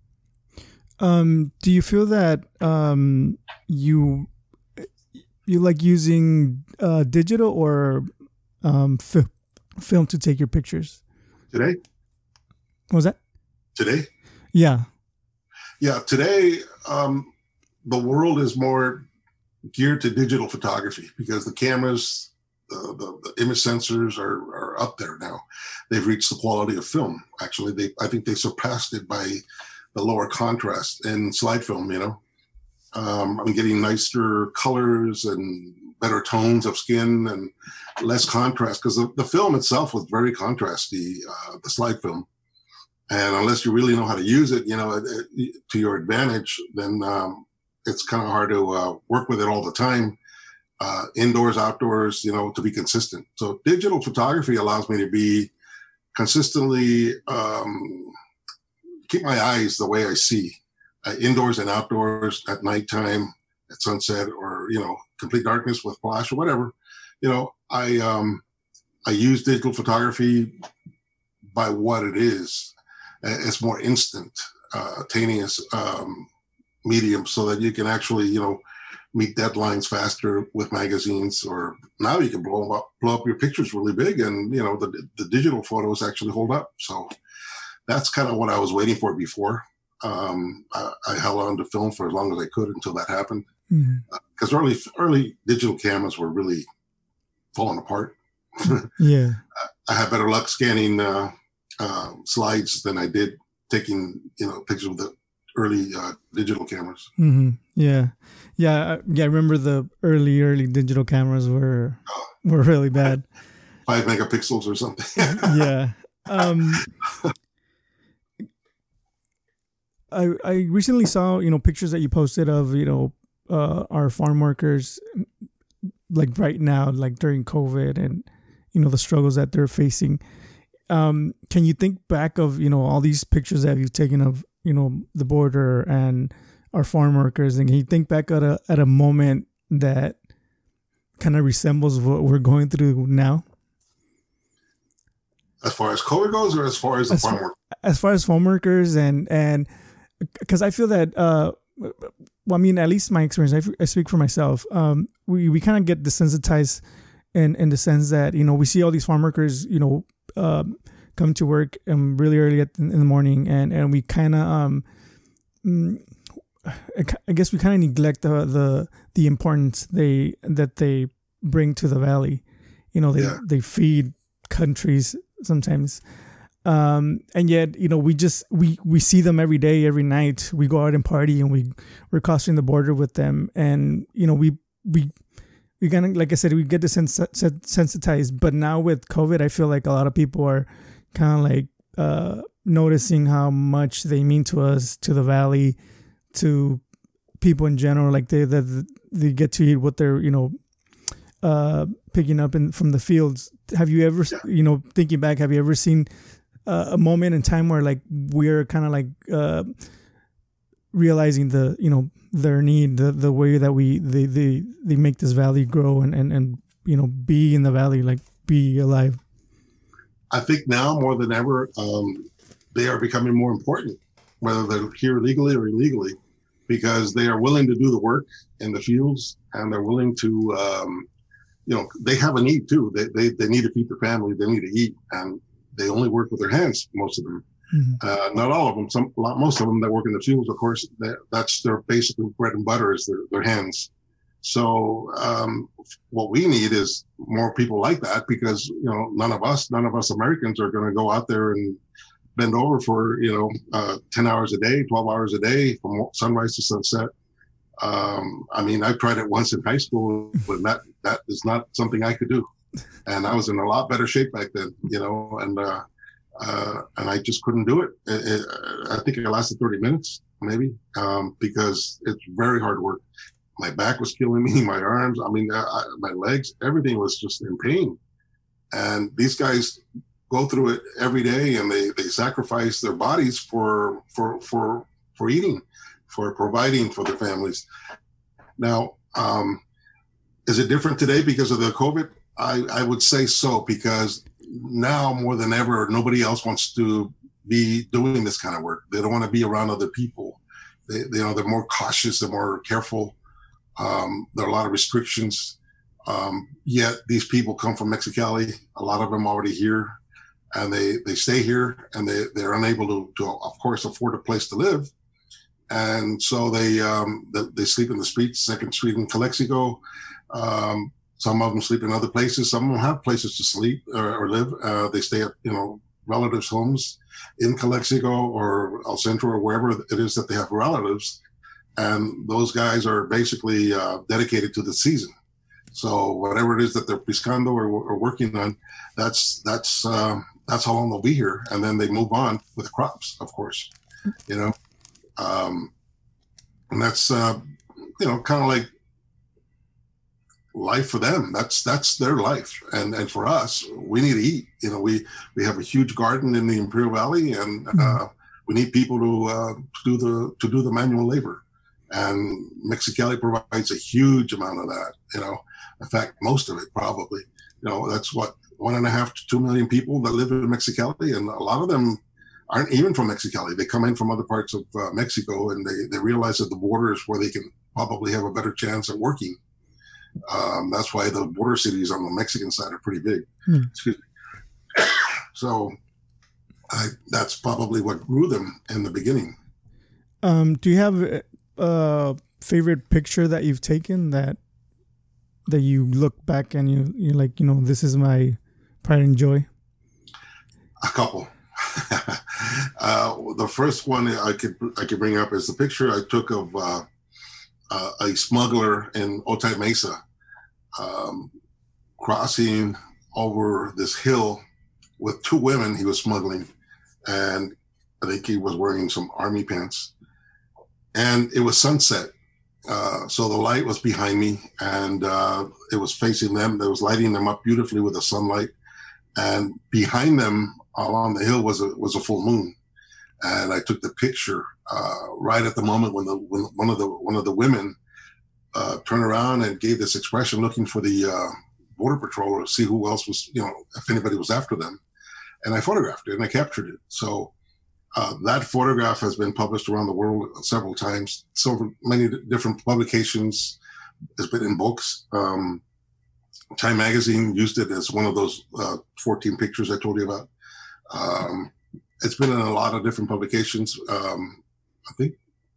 Um, do you feel that um, you you like using uh, digital or um, fi- film to take your pictures? Today? What was that? Today? Yeah. Yeah, today um, the world is more geared to digital photography because the cameras, the, the, the image sensors are, are up there now. They've reached the quality of film. Actually, they I think they surpassed it by the lower contrast in slide film, you know. Um, I'm getting nicer colors and better tones of skin and less contrast because the, the film itself was very contrasty, uh, the slide film. And unless you really know how to use it, you know, it, it, to your advantage, then um, it's kind of hard to uh, work with it all the time, uh, indoors, outdoors, you know, to be consistent. So digital photography allows me to be consistently um, keep my eyes the way I see, uh, indoors and outdoors, at nighttime, at sunset, or you know, complete darkness with flash or whatever. You know, I um, I use digital photography by what it is. It's more instantaneous um, medium, so that you can actually you know meet deadlines faster with magazines. Or now you can blow up blow up your pictures really big, and you know the the digital photos actually hold up. So. That's kind of what I was waiting for before. Um, I, I held on to film for as long as I could until that happened. Because mm-hmm. uh, early early digital cameras were really falling apart. Yeah, I had better luck scanning uh, uh, slides than I did taking you know pictures with the early uh, digital cameras. Mm-hmm. Yeah, yeah, yeah. I remember the early early digital cameras were uh, were really bad. Five megapixels or something. Yeah. Um, I, I recently saw, you know, pictures that you posted of, you know, uh, our farm workers, like right now, like during COVID and, you know, the struggles that they're facing. Um, can you think back of, you know, all these pictures that you've taken of, you know, the border and our farm workers? And can you think back at a, at a moment that kind of resembles what we're going through now? As far as COVID goes, or as far as the as farm far, workers? As far as farm workers and, and, because I feel that, uh, well, I mean, at least my experience, I, I speak for myself. Um, we, we kind of get desensitized in, in the sense that, you know, we see all these farm workers, you know, um, come to work um, really early at, in the morning, and, and we kind of, um, I guess we kind of neglect the, the the importance they that they bring to the valley. You know, they yeah. they feed countries sometimes. Um, and yet, you know, we just, we, we see them every day, every night. We go out and party, and we, we're crossing the border with them. And, you know, we, we, we kind of, like I said, we get desensitized. But now with COVID, I feel like a lot of people are kind of like uh, noticing how much they mean to us, to the valley, to people in general. Like they, that they get to eat what they're, you know, uh, picking up in, from the fields. Have you ever, you know, thinking back, have you ever seen Uh, a moment in time where like we're kind of like uh, realizing the you know their need, the the way that we they they, they make this valley grow and, and and you know be in the valley, like be alive? I think now more than ever um, they are becoming more important, whether they're here legally or illegally, because they are willing to do the work in the fields, and they're willing to um, you know, they have a need too. They, they, they need to feed their family. They need to eat, and they only work with their hands, most of them. Mm-hmm. Uh, not all of them. Some, a lot, most of them that work in the fields, of course, that's their basic bread and butter is their, their hands. So um, what we need is more people like that, because, you know, none of us, none of us Americans are going to go out there and bend over for, you know, uh, ten hours a day, twelve hours a day from sunrise to sunset. Um, I mean, I tried it once in high school, but that, that is not something I could do. And I was in a lot better shape back then, you know, and, uh, uh, and I just couldn't do it. It, it. I think it lasted thirty minutes, maybe, um, because it's very hard work. My back was killing me, my arms, I mean, I, my legs, everything was just in pain. And these guys go through it every day, and they, they sacrifice their bodies for, for, for, for eating, for providing for their families. Now, um, is it different today because of the COVID? I, I would say so, because now more than ever, nobody else wants to be doing this kind of work. They don't want to be around other people. They, they you know, they're more cautious, they're more careful. Um, there are a lot of restrictions. Um, yet these people come from Mexicali, a lot of them already here, and they, they stay here, and they, they're unable to, to, of course, afford a place to live. And so they, um, they, they sleep in the streets, Second Street in Calexico. Um, some of them sleep in other places. Some of them have places to sleep or, or live. Uh, they stay at, you know, relatives' homes in Calexico or El Centro or wherever it is that they have relatives. And those guys are basically uh, dedicated to the season. So whatever it is that they're pescando or, or working on, that's that's uh, that's how long they'll be here, and then they move on with crops, of course, you know, um, and that's uh, you know, kind of like life for them. That's that's their life, and and for us, we need to eat. You know, we we have a huge garden in the Imperial Valley, and uh, we need people to uh, to do the to do the manual labor. And Mexicali provides a huge amount of that, you know, in fact, most of it probably, you know, that's what, one and a half to two million people that live in Mexicali. And a lot of them aren't even from Mexicali. They come in from other parts of uh, Mexico, and they, they realize that the border is where they can probably have a better chance at working. Um, that's why the border cities on the Mexican side are pretty big. Hmm. Excuse me. So I, that's probably what grew them in the beginning. Um, do you have a favorite picture that you've taken that that you look back and you you're like, you know, this is my pride and joy? A couple. uh, the first one I could I could bring up is the picture I took of uh, uh, a smuggler in Otay Mesa um, crossing over this hill with two women he was smuggling, and I think he was wearing some army pants. And it was sunset, uh, so the light was behind me, and uh, it was facing them. It was lighting them up beautifully with the sunlight. And behind them, along the hill, was a was a full moon. And I took the picture uh, right at the moment when the when one of the one of the women uh, turned around and gave this expression, looking for the uh, border patrol to see who else was, you know, if anybody was after them. And I photographed it and I captured it. So. Uh, that photograph has been published around the world several times. So many different publications. It's been in books. Um, Time Magazine used it as one of those uh, fourteen pictures I told you about. Um, it's been in a lot of different publications, um, I think.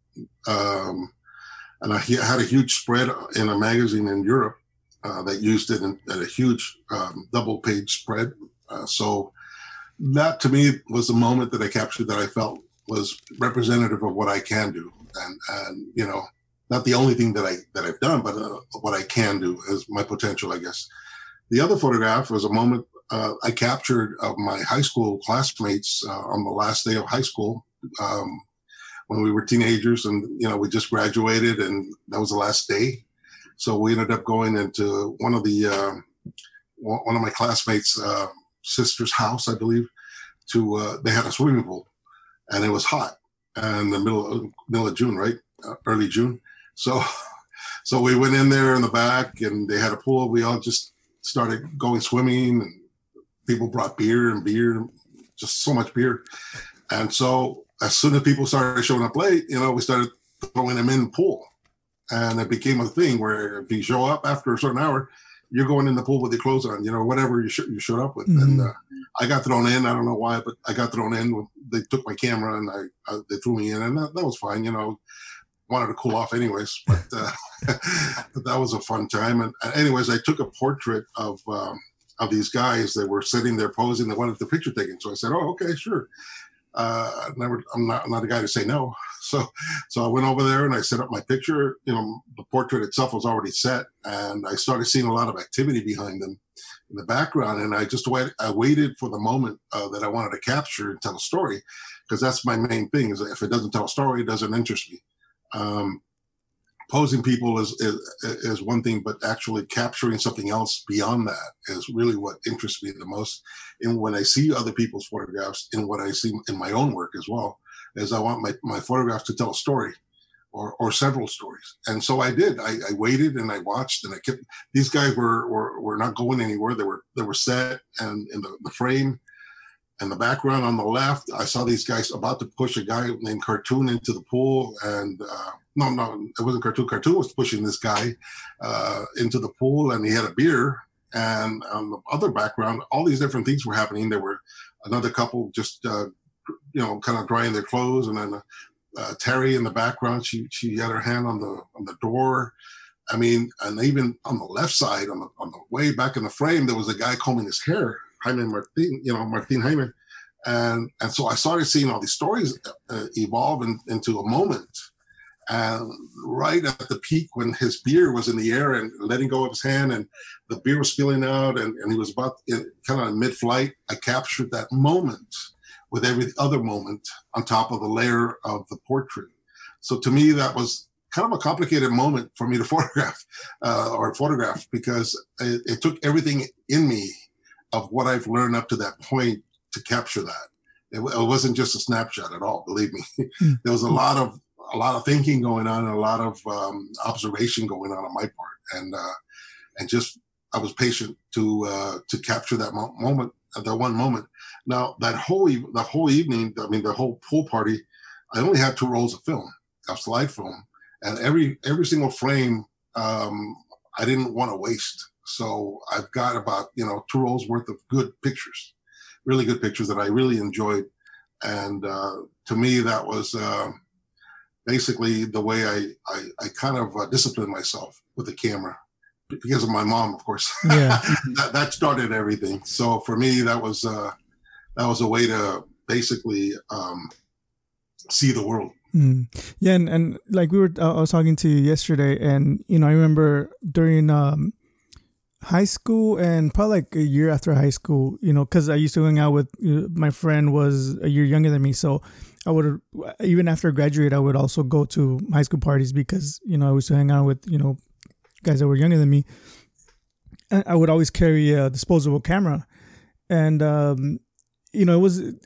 Um, and I had a huge spread in a magazine in Europe uh, that used it in, in a huge um, double-page spread. Uh, so that to me was the moment that I captured that I felt was representative of what I can do, and and you know, not the only thing that I that I've done, but uh, what I can do is my potential, I guess. The other photograph was a moment uh, I captured of my high school classmates uh, on the last day of high school um, when we were teenagers, and you know, we just graduated, and that was the last day. So we ended up going into one of the uh, one of my classmates' uh, sister's house, I believe. To uh, they had a swimming pool, and it was hot, and the middle of, middle of June, right, uh, early June. So, so we went in there in the back, and they had a pool. We all just started going swimming, and people brought beer and beer, just so much beer. And so, as soon as people started showing up late, you know, we started throwing them in the pool, and it became a thing where if you show up after a certain hour, you're going in the pool with your clothes on, you know, whatever you, sh- you showed up with. Mm-hmm. And uh, I got thrown in. I don't know why, but I got thrown in. They took my camera and I, I they threw me in, and that, that was fine. You know, wanted to cool off anyways, but, uh, but that was a fun time. And, and anyways, I took a portrait of um, of these guys that were sitting there posing. They wanted the picture taken, so I said, "Oh, okay, sure." Uh, never, I'm not I'm not a guy to say no. So, so I went over there and I set up my picture. You know, the portrait itself was already set, and I started seeing a lot of activity behind them in the background. And I just wait, I waited for the moment uh, that I wanted to capture and tell a story, because that's my main thing. Is if it doesn't tell a story, it doesn't interest me. Um, posing people is, is is one thing, but actually capturing something else beyond that is really what interests me the most. And when I see other people's photographs and what I see in my own work as well, is I want my, my photographs to tell a story or or several stories. And so I did. I, I waited and I watched, and I kept, these guys were, were, were not going anywhere. They were, they were set and in the, the frame. And the background on the left, I saw these guys about to push a guy named Cartoon into the pool. And uh, no, no, it wasn't Cartoon. Cartoon was pushing this guy uh, into the pool, and he had a beer. And on the other background, all these different things were happening. There were another couple just, uh, you know, kind of drying their clothes. And then uh, Terry in the background, she she had her hand on the on the door. I mean, and even on the left side, on the on the way back in the frame, there was a guy combing his hair. Jaime Martin, you know, Martin Jaime. And and so I started seeing all these stories uh, evolve in, into a moment. And right at the peak, when his beer was in the air and letting go of his hand, and the beer was spilling out, and, and he was about in, kind of in mid-flight, I captured that moment with every other moment on top of the layer of the portrait. So to me, that was kind of a complicated moment for me to photograph uh, or photograph, because it, it took everything in me of what I've learned up to that point to capture that. It, it wasn't just a snapshot at all, believe me. Mm. There was a lot of a lot of thinking going on, and a lot of um, observation going on on my part, and uh, and just I was patient to uh, to capture that mo- moment, that one moment. Now that whole e- the whole evening, I mean the whole pool party, I only had two rolls of film, of slide film, and every every single frame um, I didn't want to waste. So I've got about, you know, two rolls worth of good pictures, really good pictures that I really enjoyed. And uh, to me, that was uh, basically the way I, I, I kind of uh, disciplined myself with the camera, because of my mom, of course. Yeah. that, that started everything. So for me, that was uh, that was a way to basically um, see the world. Mm. Yeah, and, and like we were, uh, I was talking to you yesterday, and you know, I remember during um, high school and probably like a year after high school, you know, because I used to hang out with, you know, my friend was a year younger than me, so I would, even after I graduated, I would also go to high school parties, because you know I used to hang out with, you know, guys that were younger than me. And I would always carry a disposable camera, and um, you know, it was it,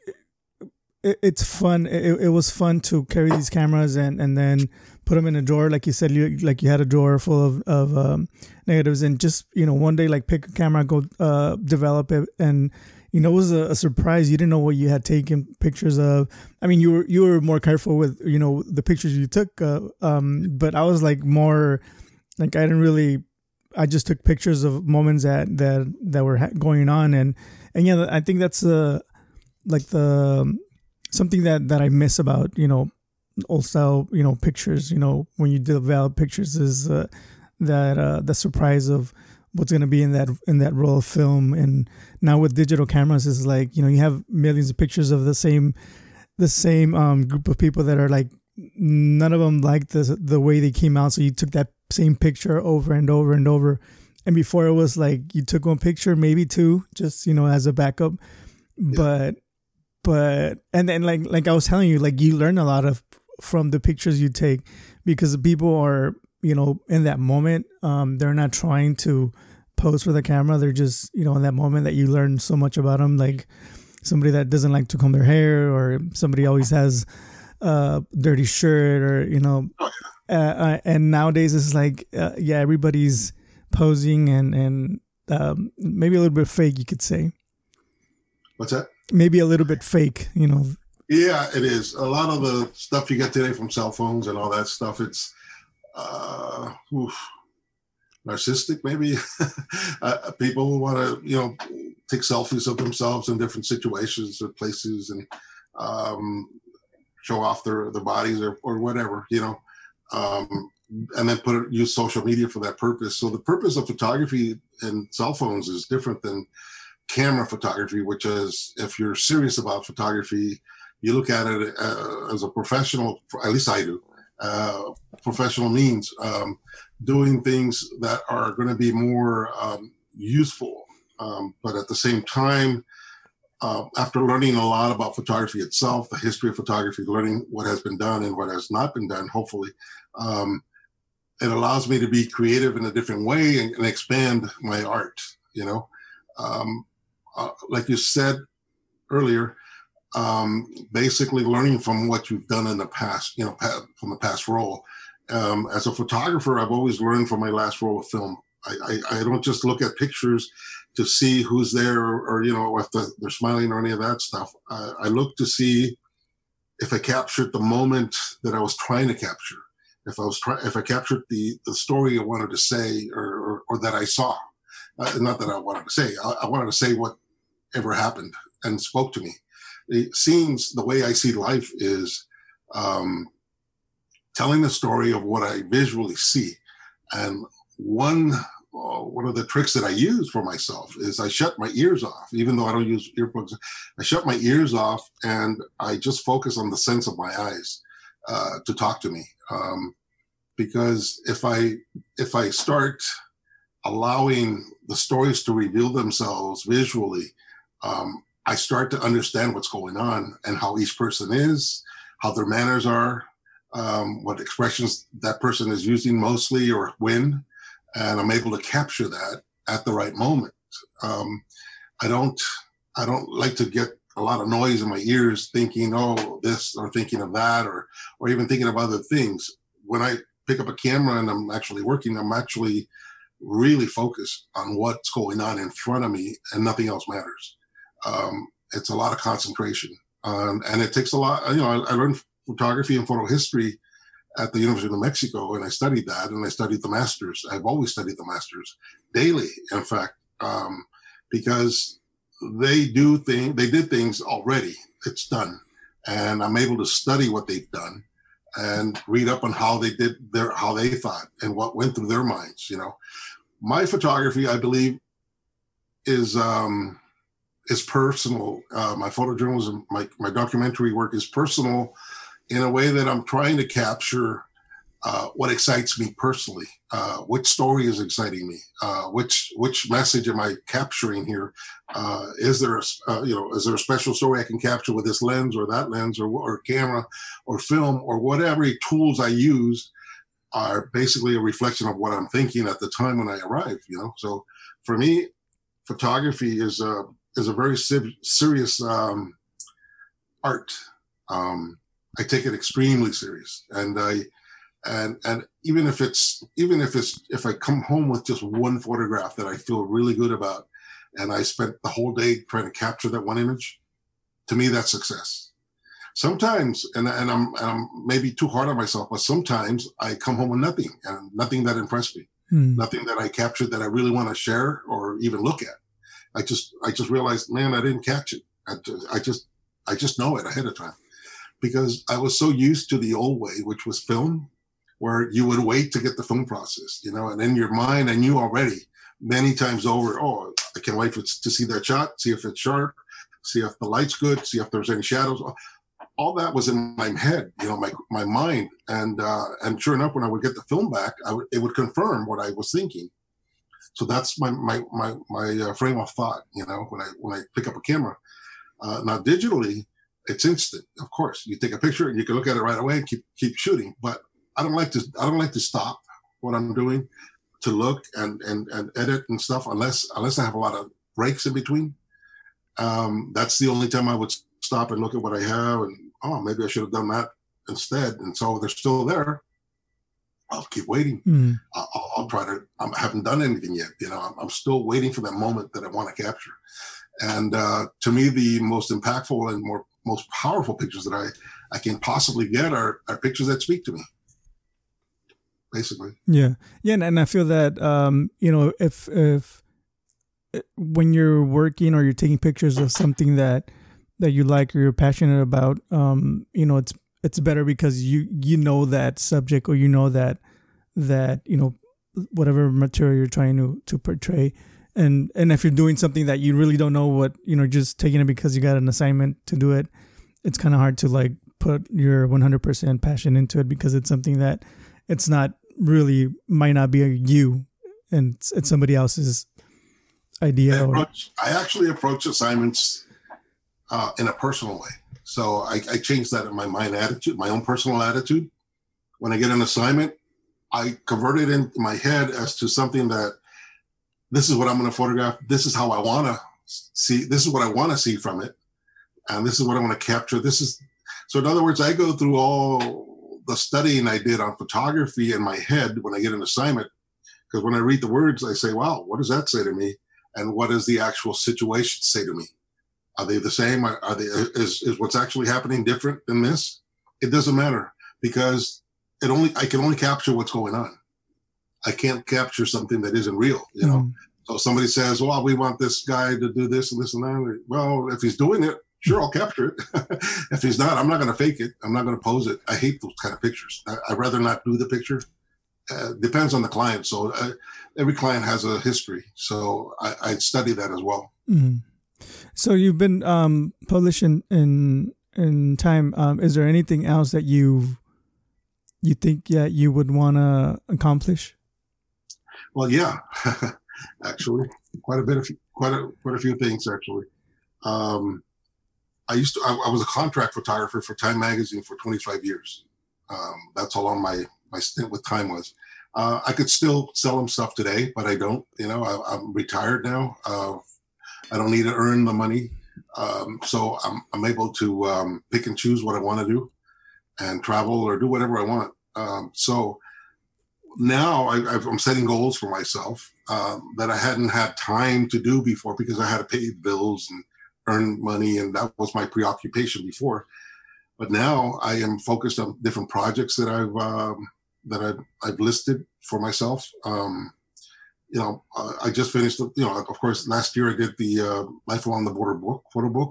it's fun. It, it was fun to carry these cameras and and then put them in a drawer, like you said, you, like you had a drawer full of of um, negatives, and just, you know, one day like pick a camera, go uh, develop it, and you know, it was a, a surprise. You didn't know what you had taken pictures of. I mean, you were you were more careful with, you know, the pictures you took, uh, um, but I was like more like I didn't really. I just took pictures of moments that that that were ha- going on, and and yeah, I think that's uh like the something that that I miss about, you know, old style, you know, pictures, you know, when you develop pictures, is uh, that uh, the surprise of what's going to be in that in that roll of film. And now with digital cameras, is like, you know, you have millions of pictures of the same the same um, group of people that are like, none of them like the the way they came out, so you took that same picture over and over and over. And before, it was like you took one picture, maybe two, just, you know, as a backup. Yeah. But but and then like like I was telling you, like you learn a lot of from the pictures you take, because the people are, you know, in that moment, um, they're not trying to pose for the camera. They're just, you know, in that moment that you learn so much about them. Like somebody that doesn't like to comb their hair, or somebody always has a dirty shirt, or, you know, uh, uh, and nowadays it's like, uh, yeah, everybody's posing and, and um, maybe a little bit fake, you could say. What's that? Maybe a little bit fake, you know. Yeah, it is. A lot of the stuff you get today from cell phones and all that stuff, it's, uh, oof, narcissistic, maybe. uh, people want to, you know, take selfies of themselves in different situations or places and um, show off their, their bodies or, or whatever, you know, um, and then put it, use social media for that purpose. So the purpose of photography and cell phones is different than camera photography, which is, if you're serious about photography, you look at it uh, as a professional, at least I do, uh, professional means, um, doing things that are going to be more um, useful. Um, but at the same time, uh, after learning a lot about photography itself, the history of photography, learning what has been done and what has not been done, hopefully, um, it allows me to be creative in a different way and, and expand my art, you know. Um, uh, like you said earlier, um, basically learning from what you've done in the past, you know, pa- from the past role. Um, as a photographer, I've always learned from my last roll of film. I, I, I don't just look at pictures to see who's there or, or you know, if the, they're smiling or any of that stuff. I, I look to see if I captured the moment that I was trying to capture, if I was try- if I captured the, the story I wanted to say or, or, or that I saw. Uh, not that I wanted to say. I, I wanted to say whatever happened and spoke to me. The scenes, the way I see life is um, telling the story of what I visually see. And one uh, one of the tricks that I use for myself is I shut my ears off, even though I don't use earplugs. I shut my ears off and I just focus on the sense of my eyes uh, to talk to me. Um, because if I if I start allowing the stories to reveal themselves visually, um, I start to understand what's going on and how each person is, how their manners are, um, what expressions that person is using mostly or when, and I'm able to capture that at the right moment. Um, I don't, I don't like to get a lot of noise in my ears thinking, oh, this, or thinking of that, or, or even thinking of other things. When I pick up a camera and I'm actually working, I'm actually really focused on what's going on in front of me and nothing else matters. Um, it's a lot of concentration. Um, and it takes a lot, you know, I, I learned photography and photo history at the University of New Mexico, and I studied that, and I studied the masters. I've always studied the masters daily, in fact, um, because they do things, they did things already. It's done. And I'm able to study what they've done and read up on how they did their, how they thought and what went through their minds, you know. My photography, I believe, is um, is personal. Uh, my photojournalism, my, my documentary work is personal in a way that I'm trying to capture uh, what excites me personally. Uh, which story is exciting me? Uh, which which message am I capturing here? Uh, is there a uh, you know is there a special story I can capture with this lens or that lens or or camera or film or whatever tools I use are basically a reflection of what I'm thinking at the time when I arrive. You know, so for me, photography is a is a very se- serious um, art. Um, I take it extremely serious, and I. And and even if it's even if it's if I come home with just one photograph that I feel really good about, and I spent the whole day trying to capture that one image, to me that's success. Sometimes, and and I'm and I'm maybe too hard on myself, but sometimes I come home with nothing and nothing that impressed me, hmm. nothing that I captured that I really want to share or even look at. I just I just realized, man, I didn't catch it. I just I just I just know it ahead of time because I was so used to the old way, which was film, where you would wait to get the film processed, you know, and in your mind, I knew already many times over, oh, I can't wait for, to see that shot, see if it's sharp, see if the light's good, see if there's any shadows. All that was in my head, you know, my my mind. And uh, and sure enough, when I would get the film back, I w- it would confirm what I was thinking. So that's my my my, my uh, frame of thought, you know, when I when I pick up a camera. Uh, now, digitally, it's instant, of course. You take a picture and you can look at it right away and keep keep shooting. But I don't like to. I don't like to stop what I'm doing to look and, and, and edit and stuff unless unless I have a lot of breaks in between. Um, that's the only time I would stop and look at what I have and oh, maybe I should have done that instead. And so they're still there. I'll keep waiting. Mm. I'll, I'll try to. I haven't done anything yet. You know, I'm, I'm still waiting for that moment that I want to capture. And uh, to me, the most impactful and more most powerful pictures that I I can possibly get are are pictures that speak to me. basically. Yeah. Yeah. And, and I feel that, um, you know, if, if, when you're working or you're taking pictures of something that, that you like or you're passionate about, um, you know, it's, it's better because you, you know, that subject, or you know, that, that, you know, whatever material you're trying to, to portray. And, and if you're doing something that you really don't know what, you know, just taking it because you got an assignment to do it, it's kind of hard to like put your one hundred percent passion into it, because it's something that it's not really, might not be a you, and it's, it's somebody else's idea. I, or, approach, I actually approach assignments uh, in a personal way. So I, I changed that in my mind attitude, my own personal attitude. When I get an assignment, I convert it in my head as to something that this is what I'm going to photograph. This is how I want to see. This is what I want to see from it. And this is what I want to capture. This is, so in other words, I go through all the studying I did on photography in my head when I get an assignment, because when I read the words, I say, wow, what does that say to me? And what does the actual situation say to me? Are they the same? Are, are they, is, is what's actually happening different than this? It doesn't matter, because it only, I can only capture what's going on. I can't capture something that isn't real, you know? Mm. So somebody says, well, we want this guy to do this and this and that. Well, if he's doing it, sure, I'll capture it. If he's not, I'm not going to fake it. I'm not going to pose it. I hate those kind of pictures. I, I'd rather not do the picture. Uh, depends on the client. So uh, every client has a history. So I, I study that as well. Mm-hmm. So you've been um, published in, in, in Time. Um, is there anything else that you you think that you would want to accomplish? Well, yeah, actually, quite a bit of quite a quite a few things actually. Um, I used to. I, I was a contract photographer for Time magazine for twenty-five years. Um, that's how long my my stint with Time was. Uh, I could still sell them stuff today, but I don't. You know, I, I'm retired now. Uh, I don't need to earn the money, um, so I'm I'm able to um, pick and choose what I want to do, and travel or do whatever I want. Um, so now I, I'm setting goals for myself um, that I hadn't had time to do before, because I had to pay bills and earn money, and that was my preoccupation before. But now I am focused on different projects that I've um, that I've, I've listed for myself. Um, you know, uh, I just finished. You know, of course, last year I did the uh, Life Along the Border book, photo book.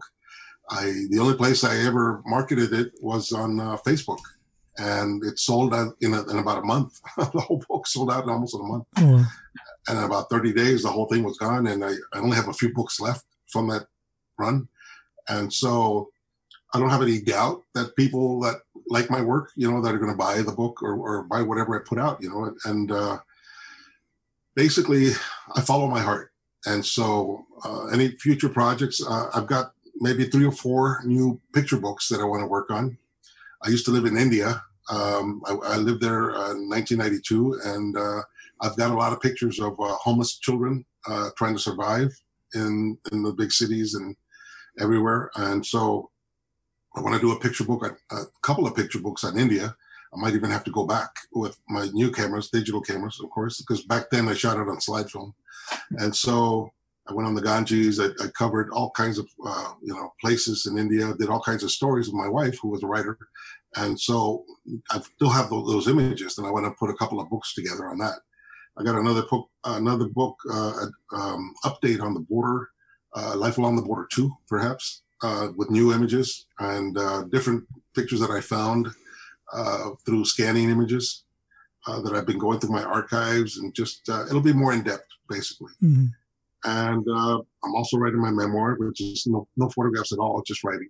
I the only place I ever marketed it was on uh, Facebook, and it sold out in, a, in about a month. The whole book sold out in almost in a month. Oh. And in about thirty days, the whole thing was gone, and I, I only have a few books left from that run. And so I don't have any doubt that people that like my work, you know, that are going to buy the book or, or buy whatever I put out, you know, and uh, basically I follow my heart. And so uh, any future projects, uh, I've got maybe three or four new picture books that I want to work on. I used to live in India. Um, I, I lived there uh, in nineteen ninety-two, and uh, I've got a lot of pictures of uh, homeless children uh, trying to survive in, in the big cities and everywhere. And so I want to do a picture book, a, a couple of picture books on India. I might even have to go back with my new cameras, digital cameras, of course, because back then I shot it on slide film. And so I went on the Ganges. I, I covered all kinds of, uh, you know, places in India, did all kinds of stories with my wife, who was a writer. And so I still have those, those images, and I want to put a couple of books together on that. I got another book, another book uh, um, update on the border, uh, Life Along the Border two, perhaps, uh, with new images and uh, different pictures that I found uh, through scanning images uh, that I've been going through my archives, and just uh, it'll be more in depth, basically. Mm-hmm. And uh, I'm also writing my memoir, which is no, no photographs at all, just writing.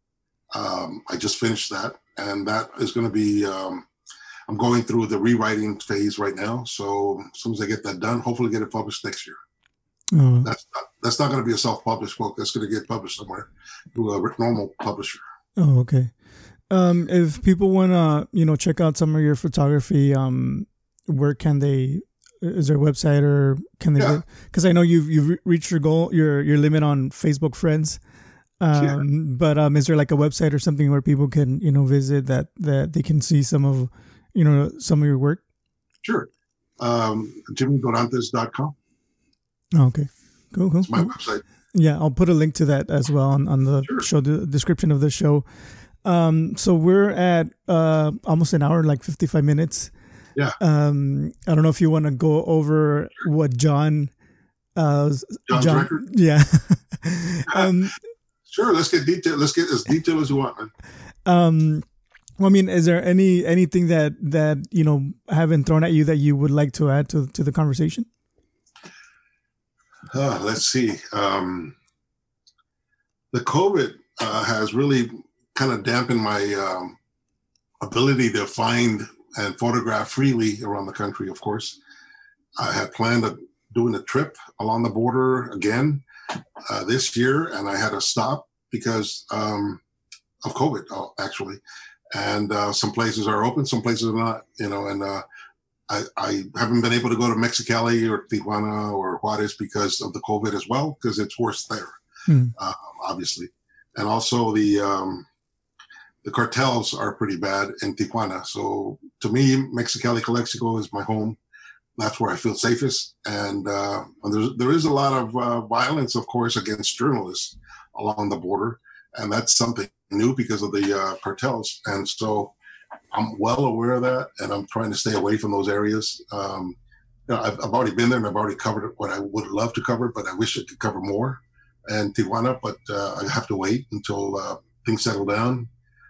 Um, I just finished that, and that is going to be, um, I'm going through the rewriting phase right now. So as soon as I get that done, hopefully get it published next year. Oh. That's not, that's not going to be a self-published book. That's going to get published somewhere through a normal publisher. Oh, okay. Um, if people want to, you know, check out some of your photography, um, where can they? Is there a website, or can they? Yeah. Because I know you've you've reached your goal, your your limit on Facebook friends. Um, yeah. But um, is there like a website or something where people can, you know, visit that that they can see some of, you know, some of your work? Sure. Um, Jimmy Dorantes dot com. Oh, okay. Cool, cool. It's my cool. website. Yeah, I'll put a link to that as well on, on the sure. show, the description of the show. Um, so we're at uh, almost an hour, like fifty-five minutes. Yeah. Um, I don't know if you want to go over what John, uh, John's John, record. yeah. um, Sure. Let's get detailed. Let's get as detailed as you want, man. Um, well, I mean, is there any anything that that you know haven't thrown at you that you would like to add to to the conversation? Uh, let's see. Um, the COVID uh, has really kind of dampened my um, ability to find and photograph freely around the country. Of course, I had planned on doing a trip along the border again uh, this year, and I had to stop because um, of COVID, actually. And uh, some places are open, some places are not, you know, and uh, I, I haven't been able to go to Mexicali or Tijuana or Juarez because of the COVID as well, because it's worse there, hmm. uh, obviously. And also the um, the cartels are pretty bad in Tijuana. So to me, Mexicali, Calexico is my home. That's where I feel safest. And, uh, and there's, there is a lot of uh, violence, of course, against journalists along the border. And that's something new because of the uh, cartels. And so I'm well aware of that, and I'm trying to stay away from those areas. Um, you know, I've, I've already been there, and I've already covered what I would love to cover, but I wish I could cover more in Tijuana, but uh, I have to wait until uh, things settle down.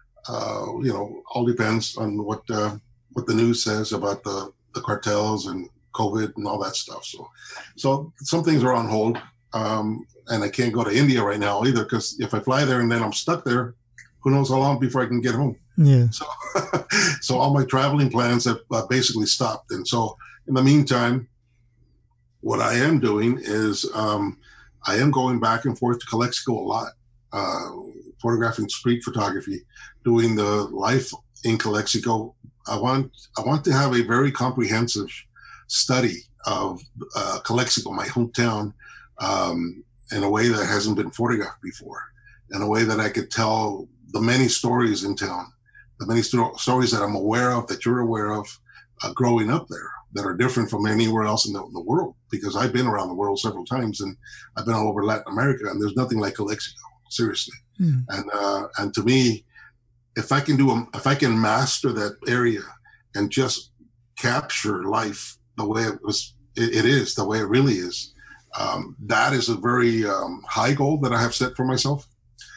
Uh, you know, all depends on what uh, what the news says about the, the cartels and COVID and all that stuff. So, so some things are on hold. Um, and I can't go to India right now either, because if I fly there and then I'm stuck there, who knows how long before I can get home. Yeah. So, so all my traveling plans have uh, basically stopped. And so in the meantime, what I am doing is um, I am going back and forth to Calexico a lot, uh, photographing street photography, doing the life in Calexico. I want, I want to have a very comprehensive study of uh, Calexico, my hometown, um, in a way that hasn't been photographed before, in a way that I could tell the many stories in town, the many sto- stories that I'm aware of, that you're aware of, uh, growing up there, that are different from anywhere else in the, the world, because I've been around the world several times, and I've been all over Latin America, and there's nothing like Calexico, seriously. Mm. And uh, and to me, if I can do a, if I can master that area and just capture life the way it was, it, it is, the way it really is, Um, that is a very um, high goal that I have set for myself.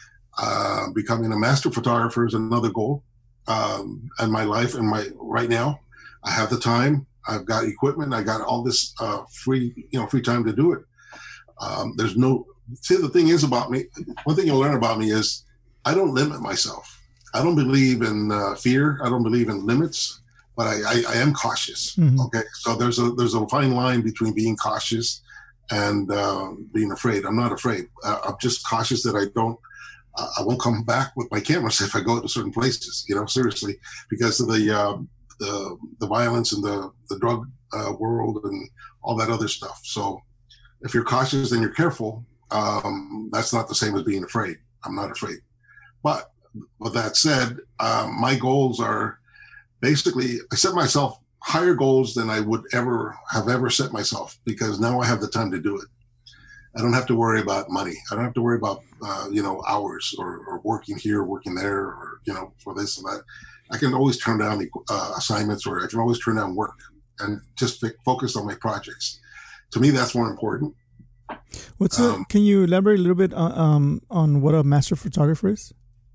Uh, becoming a master photographer is another goal. Um, and my life and my right now, I have the time. I've got equipment. I got all this uh, free, you know, free time to do it. Um, there's no. See, the thing is about me. One thing you'll learn about me is I don't limit myself. I don't believe in uh, fear. I don't believe in limits. But I, I, I am cautious. Mm-hmm. Okay, so there's a there's a fine line between being cautious and uh, being afraid. I'm not afraid. Uh, I'm just cautious that I don't, uh, I won't come back with my cameras if I go to certain places, you know, seriously, because of the uh, the, the violence and the, the drug uh, world and all that other stuff. So if you're cautious and you're careful, um, that's not the same as being afraid. I'm not afraid. But with that said, uh, my goals are basically, I set myself higher goals than I would ever have ever set myself, because now I have the time to do it. I don't have to worry about money. I don't have to worry about, uh, you know, hours or, or working here, working there, or, you know, for this and that. I can always turn down the uh, assignments, or I can always turn down work and just f- focus on my projects. To me, that's more important. What's um, a, can you elaborate a little bit on, um, on what a master photographer is?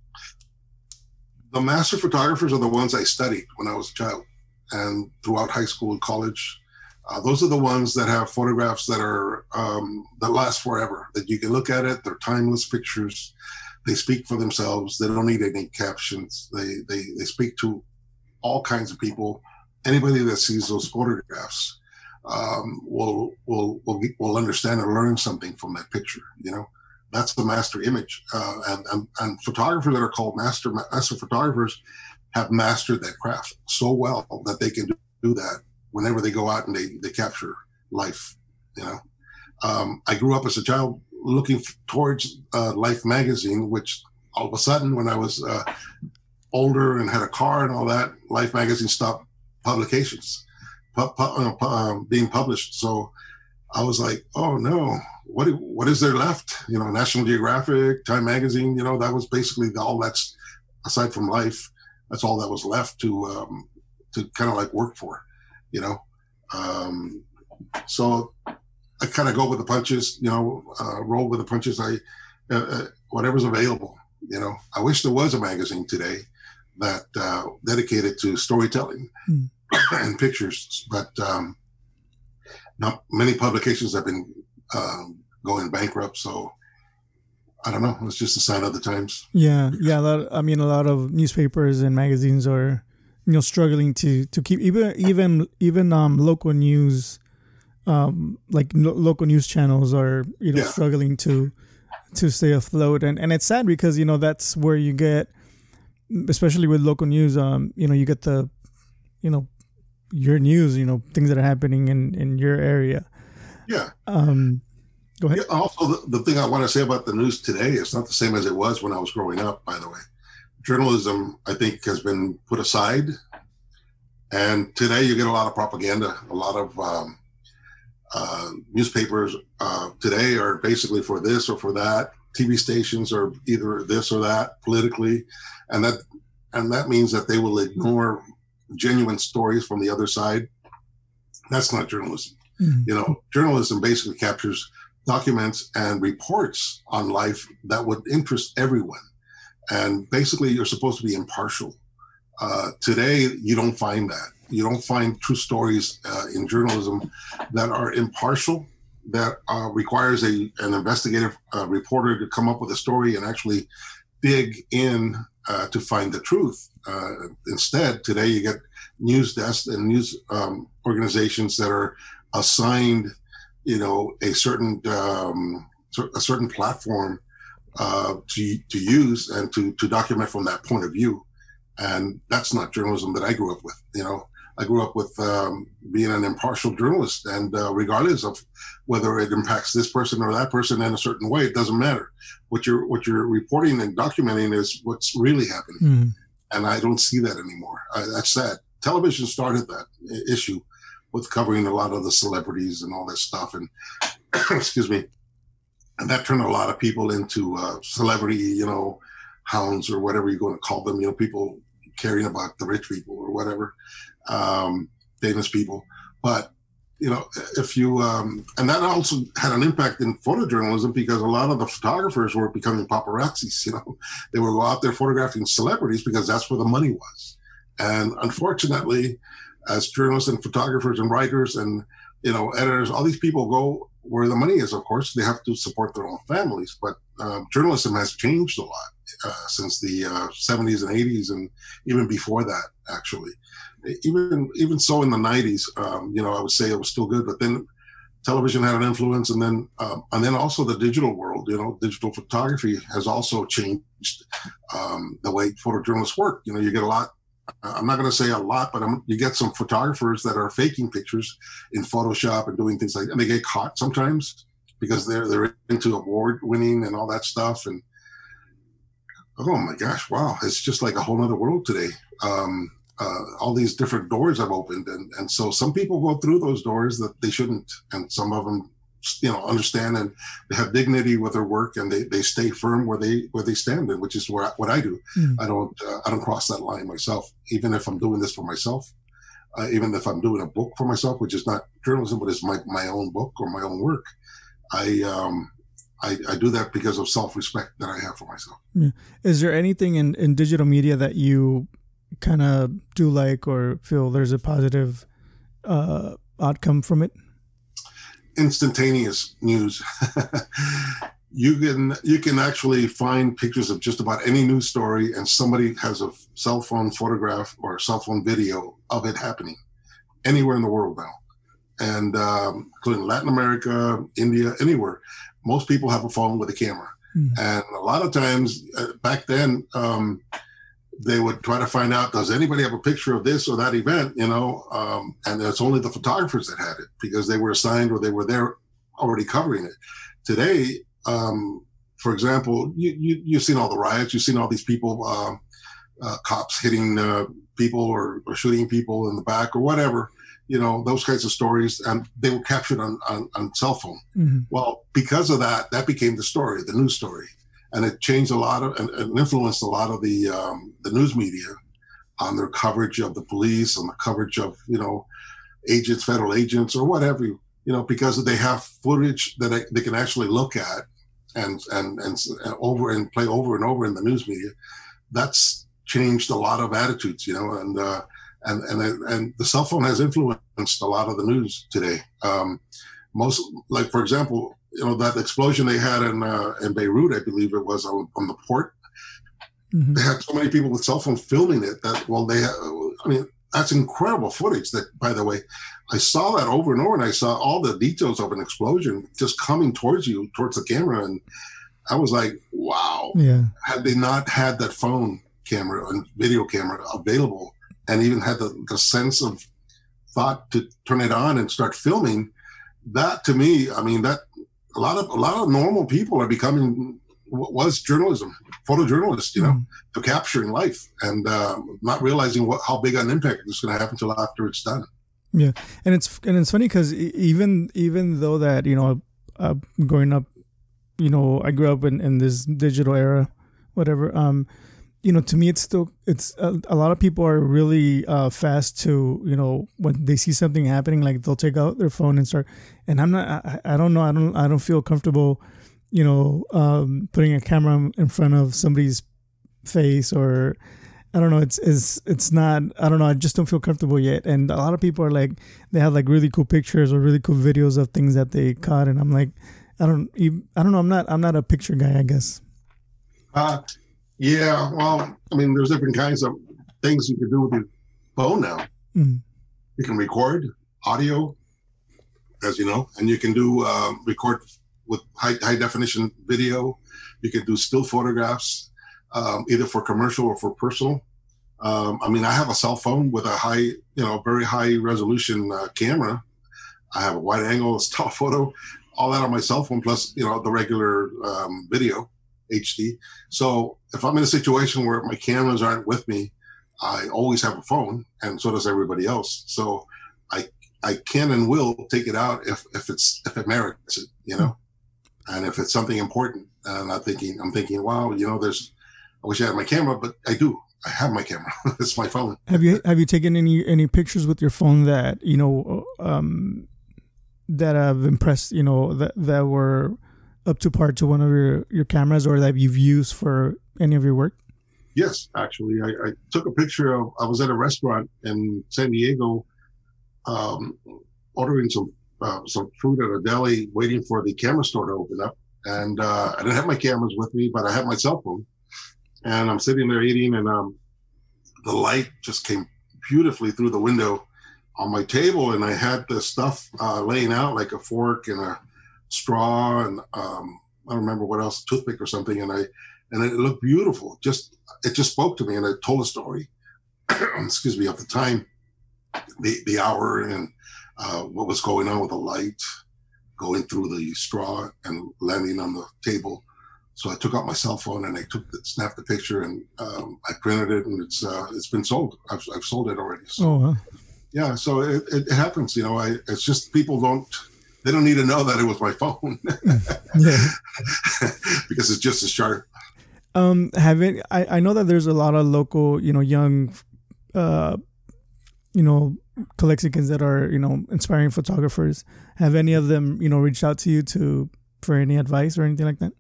The master photographers are the ones I studied when I was a child. And throughout high school and college, uh, those are the ones that have photographs that are um, that last forever. That you can look at it; they're timeless pictures. They speak for themselves. They don't need any captions. They they they speak to all kinds of people. Anybody that sees those photographs um, will will will will understand and learn something from that picture. You know, that's the master image. Uh, and, and and photographers that are called master master photographers have mastered that craft so well that they can do that whenever they go out and they, they capture life, you know. Um, I grew up as a child looking f- towards uh, Life magazine, which all of a sudden when I was uh, older and had a car and all that, Life magazine stopped publications, pu- pu- uh, pu- uh, being published. So I was like, oh no, what what is there left? You know, National Geographic, Time magazine, you know, that was basically the, all that's, aside from Life, that's all that was left to um, to kind of like work for. you know. Um, so I kind of go with the punches, you know, uh, roll with the punches. I uh, uh, whatever's available, you know. I wish there was a magazine today that uh, dedicated to storytelling mm. and pictures, but um, not many publications have been uh, going bankrupt. So I don't know. It's just a sign of the times. Yeah, yeah. A lot, I mean, a lot of newspapers and magazines are, you know, struggling to to keep even even even um, local news, um, like lo- local news channels are, you know, yeah. struggling to to stay afloat, and and it's sad because, you know, that's where you get, especially with local news, um, you know, you get the, you know, your news, you know, things that are happening in in your area. Yeah. Um. Go ahead. Yeah, also, the, the thing I want to say about the news today is not the same as it was when I was growing up, by the way. Journalism, I think, has been put aside. And today you get a lot of propaganda. A lot of um, uh, newspapers uh, today are basically for this or for that. T V stations are either this or that politically. And that, and that means that they will ignore genuine stories from the other side. That's not journalism. Mm-hmm. You know, journalism basically captures documents and reports on life that would interest everyone. And basically, you're supposed to be impartial. Uh, today, you don't find that. You don't find true stories uh, in journalism that are impartial, that uh, requires a an investigative uh, reporter to come up with a story and actually dig in uh, to find the truth. Uh, instead, today, you get news desks and news um, organizations that are assigned, you know, a certain um, a certain platform uh, to to use and to to document from that point of view, and that's not journalism that I grew up with. You know, I grew up with um, being an impartial journalist, and uh, regardless of whether it impacts this person or that person in a certain way, it doesn't matter. What you're what you're reporting and documenting is what's really happening, mm. and I don't see that anymore. I, that's sad. Television started that issue with covering a lot of the celebrities and all that stuff. And excuse me. And that turned a lot of people into uh, celebrity, you know, hounds or whatever you're going to call them, you know, people caring about the rich people or whatever, um, famous people. But, you know, if you, um, and that also had an impact in photojournalism because a lot of the photographers were becoming paparazzis, you know, they were out there photographing celebrities because that's where the money was. And unfortunately, as journalists and photographers and writers and, you know, editors, all these people go where the money is, of course. They have to support their own families. But um, journalism has changed a lot uh, since the uh, seventies and eighties and even before that, actually. Even even so in the nineties, um, you know, I would say it was still good. But then television had an influence. And then um, and then also the digital world, you know, digital photography has also changed um, the way photojournalists work. You know, you get a lot. I'm not going to say a lot, but I'm, you get some photographers that are faking pictures in Photoshop and doing things like that. And they get caught sometimes because they're they're into award winning and all that stuff. And oh my gosh, wow, it's just like a whole other world today. Um, uh, all these different doors have opened, and and so some people go through those doors that they shouldn't, and some of them, you know, understand and they have dignity with their work and they, they stay firm where they where they stand in, which is where I, what I do. Mm. I don't uh, I don't cross that line myself, even if I'm doing this for myself, uh, even if I'm doing a book for myself, which is not journalism, but it's my, my own book or my own work. I um I, I do that because of self-respect that I have for myself. Yeah. Is there anything in, in digital media that you kind of do like or feel there's a positive uh, outcome from it? Instantaneous news. you can you can actually find pictures of just about any news story, and somebody has a cell phone photograph or a cell phone video of it happening anywhere in the world now, and um, including Latin America, India, anywhere. Most people have a phone with a camera, mm. and a lot of times uh, back then. Um, they would try to find out, does anybody have a picture of this or that event, you know, um, and it's only the photographers that had it because they were assigned or they were there already covering it. Today, um, for example, you, you, you've seen all the riots, you've seen all these people, uh, uh, cops hitting uh, people or, or shooting people in the back or whatever, you know, those kinds of stories, and they were captured on, on, on cell phone. Mm-hmm. Well, because of that, that became the story, the news story. And it changed a lot of and, and influenced a lot of the um, the news media on their coverage of the police, on the coverage of, you know, agents, federal agents, or whatever, you know, because they have footage that they, they can actually look at and, and, and over and play over and over in the news media. That's changed a lot of attitudes, you know, and, uh, and, and, and the cell phone has influenced a lot of the news today. Um, most, like, for example, you know, that explosion they had in, uh, in Beirut, I believe it was on, on the port. Mm-hmm. They had so many people with cell phones filming it that, well, they, I mean, that's incredible footage that, by the way, I saw that over and over, and I saw all the details of an explosion just coming towards you, towards the camera. And I was like, wow. Yeah. Had they not had that phone camera and video camera available and even had the, the sense of thought to turn it on and start filming, that to me, I mean, that a lot of, a lot of normal people are becoming what was journalism, photojournalists, you know, mm. to capturing life and um, not realizing what how big an impact it's going to have until after it's done. Yeah, and it's and it's funny because even even though that, you know, uh, growing up, you know, I grew up in, in this digital era, whatever. Um, you know, to me, it's still it's a, a lot of people are really uh, fast to, you know, when they see something happening, like they'll take out their phone and start. And I'm not, I, I don't know, I don't I don't feel comfortable, you know, um, putting a camera in front of somebody's face, or I don't know. It's, it's, it's not, I don't know. I just don't feel comfortable yet. And a lot of people are like, they have like really cool pictures or really cool videos of things that they caught. And I'm like, I don't, I don't know. I'm not, I'm not a picture guy, I guess. Uh, yeah. Well, I mean, there's different kinds of things you can do with your phone now. Mm-hmm. You can record audio, as you know, and you can do, uh, record with high, high definition video. You can do still photographs, um, either for commercial or for personal. Um, I mean, I have a cell phone with a high, you know, very high resolution uh, camera. I have a wide angle, still photo, all that on my cell phone, plus, you know, the regular um, video, H D. So if I'm in a situation where my cameras aren't with me, I always have a phone, and so does everybody else. So I I can and will take it out if, if it's if it merits it, you know. And if it's something important, and I'm thinking, I'm thinking, wow, you know, there's, I wish I had my camera, but I do. I have my camera. It's my phone. Have you have you taken any any pictures with your phone that, you know, um, that have impressed, you know, that that were up to par to one of your, your cameras, or that you've used for any of your work? Yes, actually, I, I took a picture of. I was at a restaurant in San Diego, um, ordering some. Uh, some food at a deli, waiting for the camera store to open up. And uh, I didn't have my cameras with me, but I had my cell phone. And I'm sitting there eating, and um, the light just came beautifully through the window on my table. And I had the stuff uh, laying out, like a fork and a straw, and um, I don't remember what else, toothpick or something. And I and it looked beautiful. Just it just spoke to me, and I told a story. Excuse me, at the time, the the hour, and Uh, what was going on with the light going through the straw and landing on the table. So I took out my cell phone and I took the, snapped the picture, and um, I printed it, and it's uh, it's been sold. I've, I've sold it already. So, oh, wow. Yeah, so it, it happens. You know, I it's just people don't they don't need to know that it was my phone. Yeah. Because it's just as sharp. Um, have it? I, I know that there's a lot of local, you know, young, uh, you know, Calexicans that are, you know, inspiring photographers. Have any of them, you know, reached out to you to for any advice or anything like that?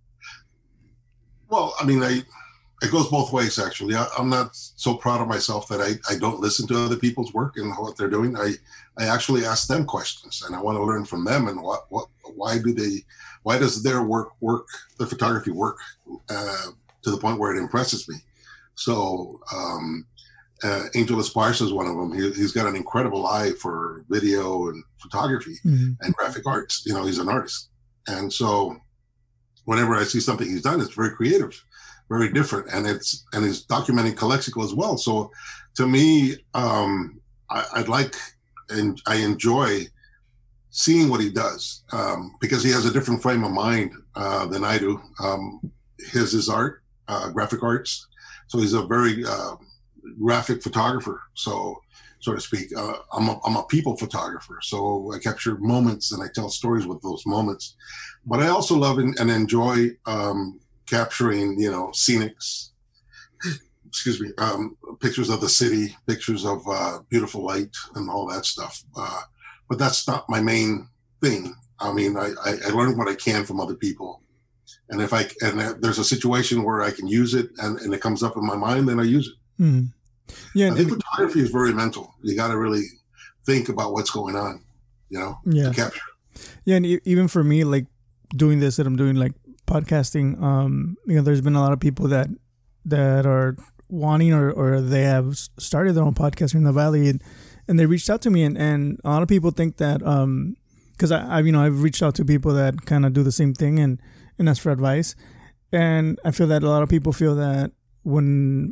Well, I mean, I it goes both ways, actually. I, I'm not so proud of myself that I, I don't listen to other people's work and what they're doing. I, I actually ask them questions, and I want to learn from them, and what, what why do they why does their work work their photography work uh, to the point where it impresses me. So um, uh, Angel Esparza is one of them. He, he's got an incredible eye for video and photography mm-hmm. and graphic arts. You know, he's an artist, and so whenever I see something he's done, it's very creative, very different, and it's and he's documenting Calexico as well. So, to me, um, I, I'd like and I enjoy seeing what he does um, because he has a different frame of mind uh, than I do. Um, his is art, uh, graphic arts, so he's a very uh, graphic photographer, so so to speak. Uh, I'm a, I'm a people photographer, so I capture moments and I tell stories with those moments. But I also love and enjoy um, capturing, you know, scenics, excuse me, um, pictures of the city, pictures of uh, beautiful light and all that stuff. Uh, but that's not my main thing. I mean, I, I, I learn what I can from other people. And if I, and there's a situation where I can use it and, and it comes up in my mind, then I use it. Mm. Yeah. I think and, photography is very mental. You got to really think about what's going on, you know, yeah. to capture. Yeah. And even for me, like doing this that I'm doing, like podcasting, um, you know, there's been a lot of people that, that are wanting or, or they have started their own podcast here in the Valley, and, and they reached out to me, and, and a lot of people think that, um, cause I, I've, you know, I've reached out to people that kind of do the same thing and, and ask for advice. And I feel that a lot of people feel that when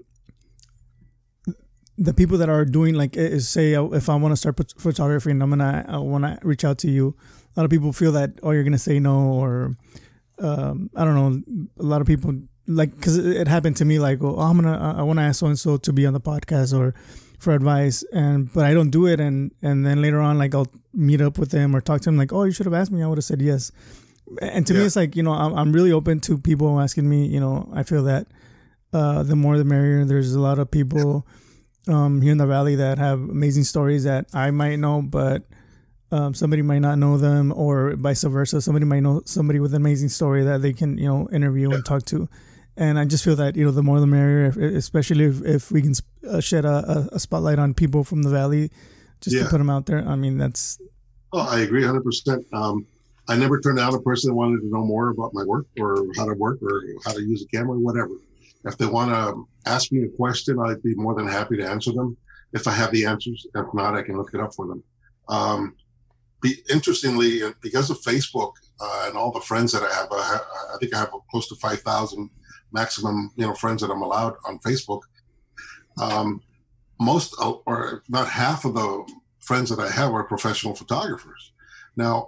the people that are doing, like, is say, if I want to start photography and I'm going to, I want to reach out to you, a lot of people feel that, oh, you're going to say no, or, um, I don't know, a lot of people, like, because it happened to me, like, oh, I'm gonna, I want to ask so and so to be on the podcast or for advice, and but I don't do it, and and then later on, like, I'll meet up with them or talk to them, like, oh, you should have asked me, I would have said yes. And to yeah. me, it's like, you know, I'm I'm really open to people asking me. You know, I feel that uh, the more the merrier. There's a lot of people um, here in the Valley that have amazing stories that I might know, but um, somebody might not know them, or vice versa. Somebody might know somebody with an amazing story that they can, you know, interview yeah. and talk to. And I just feel that, you know, the more the merrier, especially if, if we can uh, shed a, a spotlight on people from the Valley, just yeah. to put them out there. I mean, that's... Oh, I agree one hundred percent. Um, I never turned down a person that wanted to know more about my work or how to work or how to use a camera or whatever. If they want to ask me a question, I'd be more than happy to answer them if I have the answers. If not, I can look it up for them. Um, be, interestingly, because of Facebook uh, and all the friends that I have, I, have, I think I have close to five thousand maximum, you know, friends that I'm allowed on Facebook. Um, most or not half of the friends that I have are professional photographers. Now,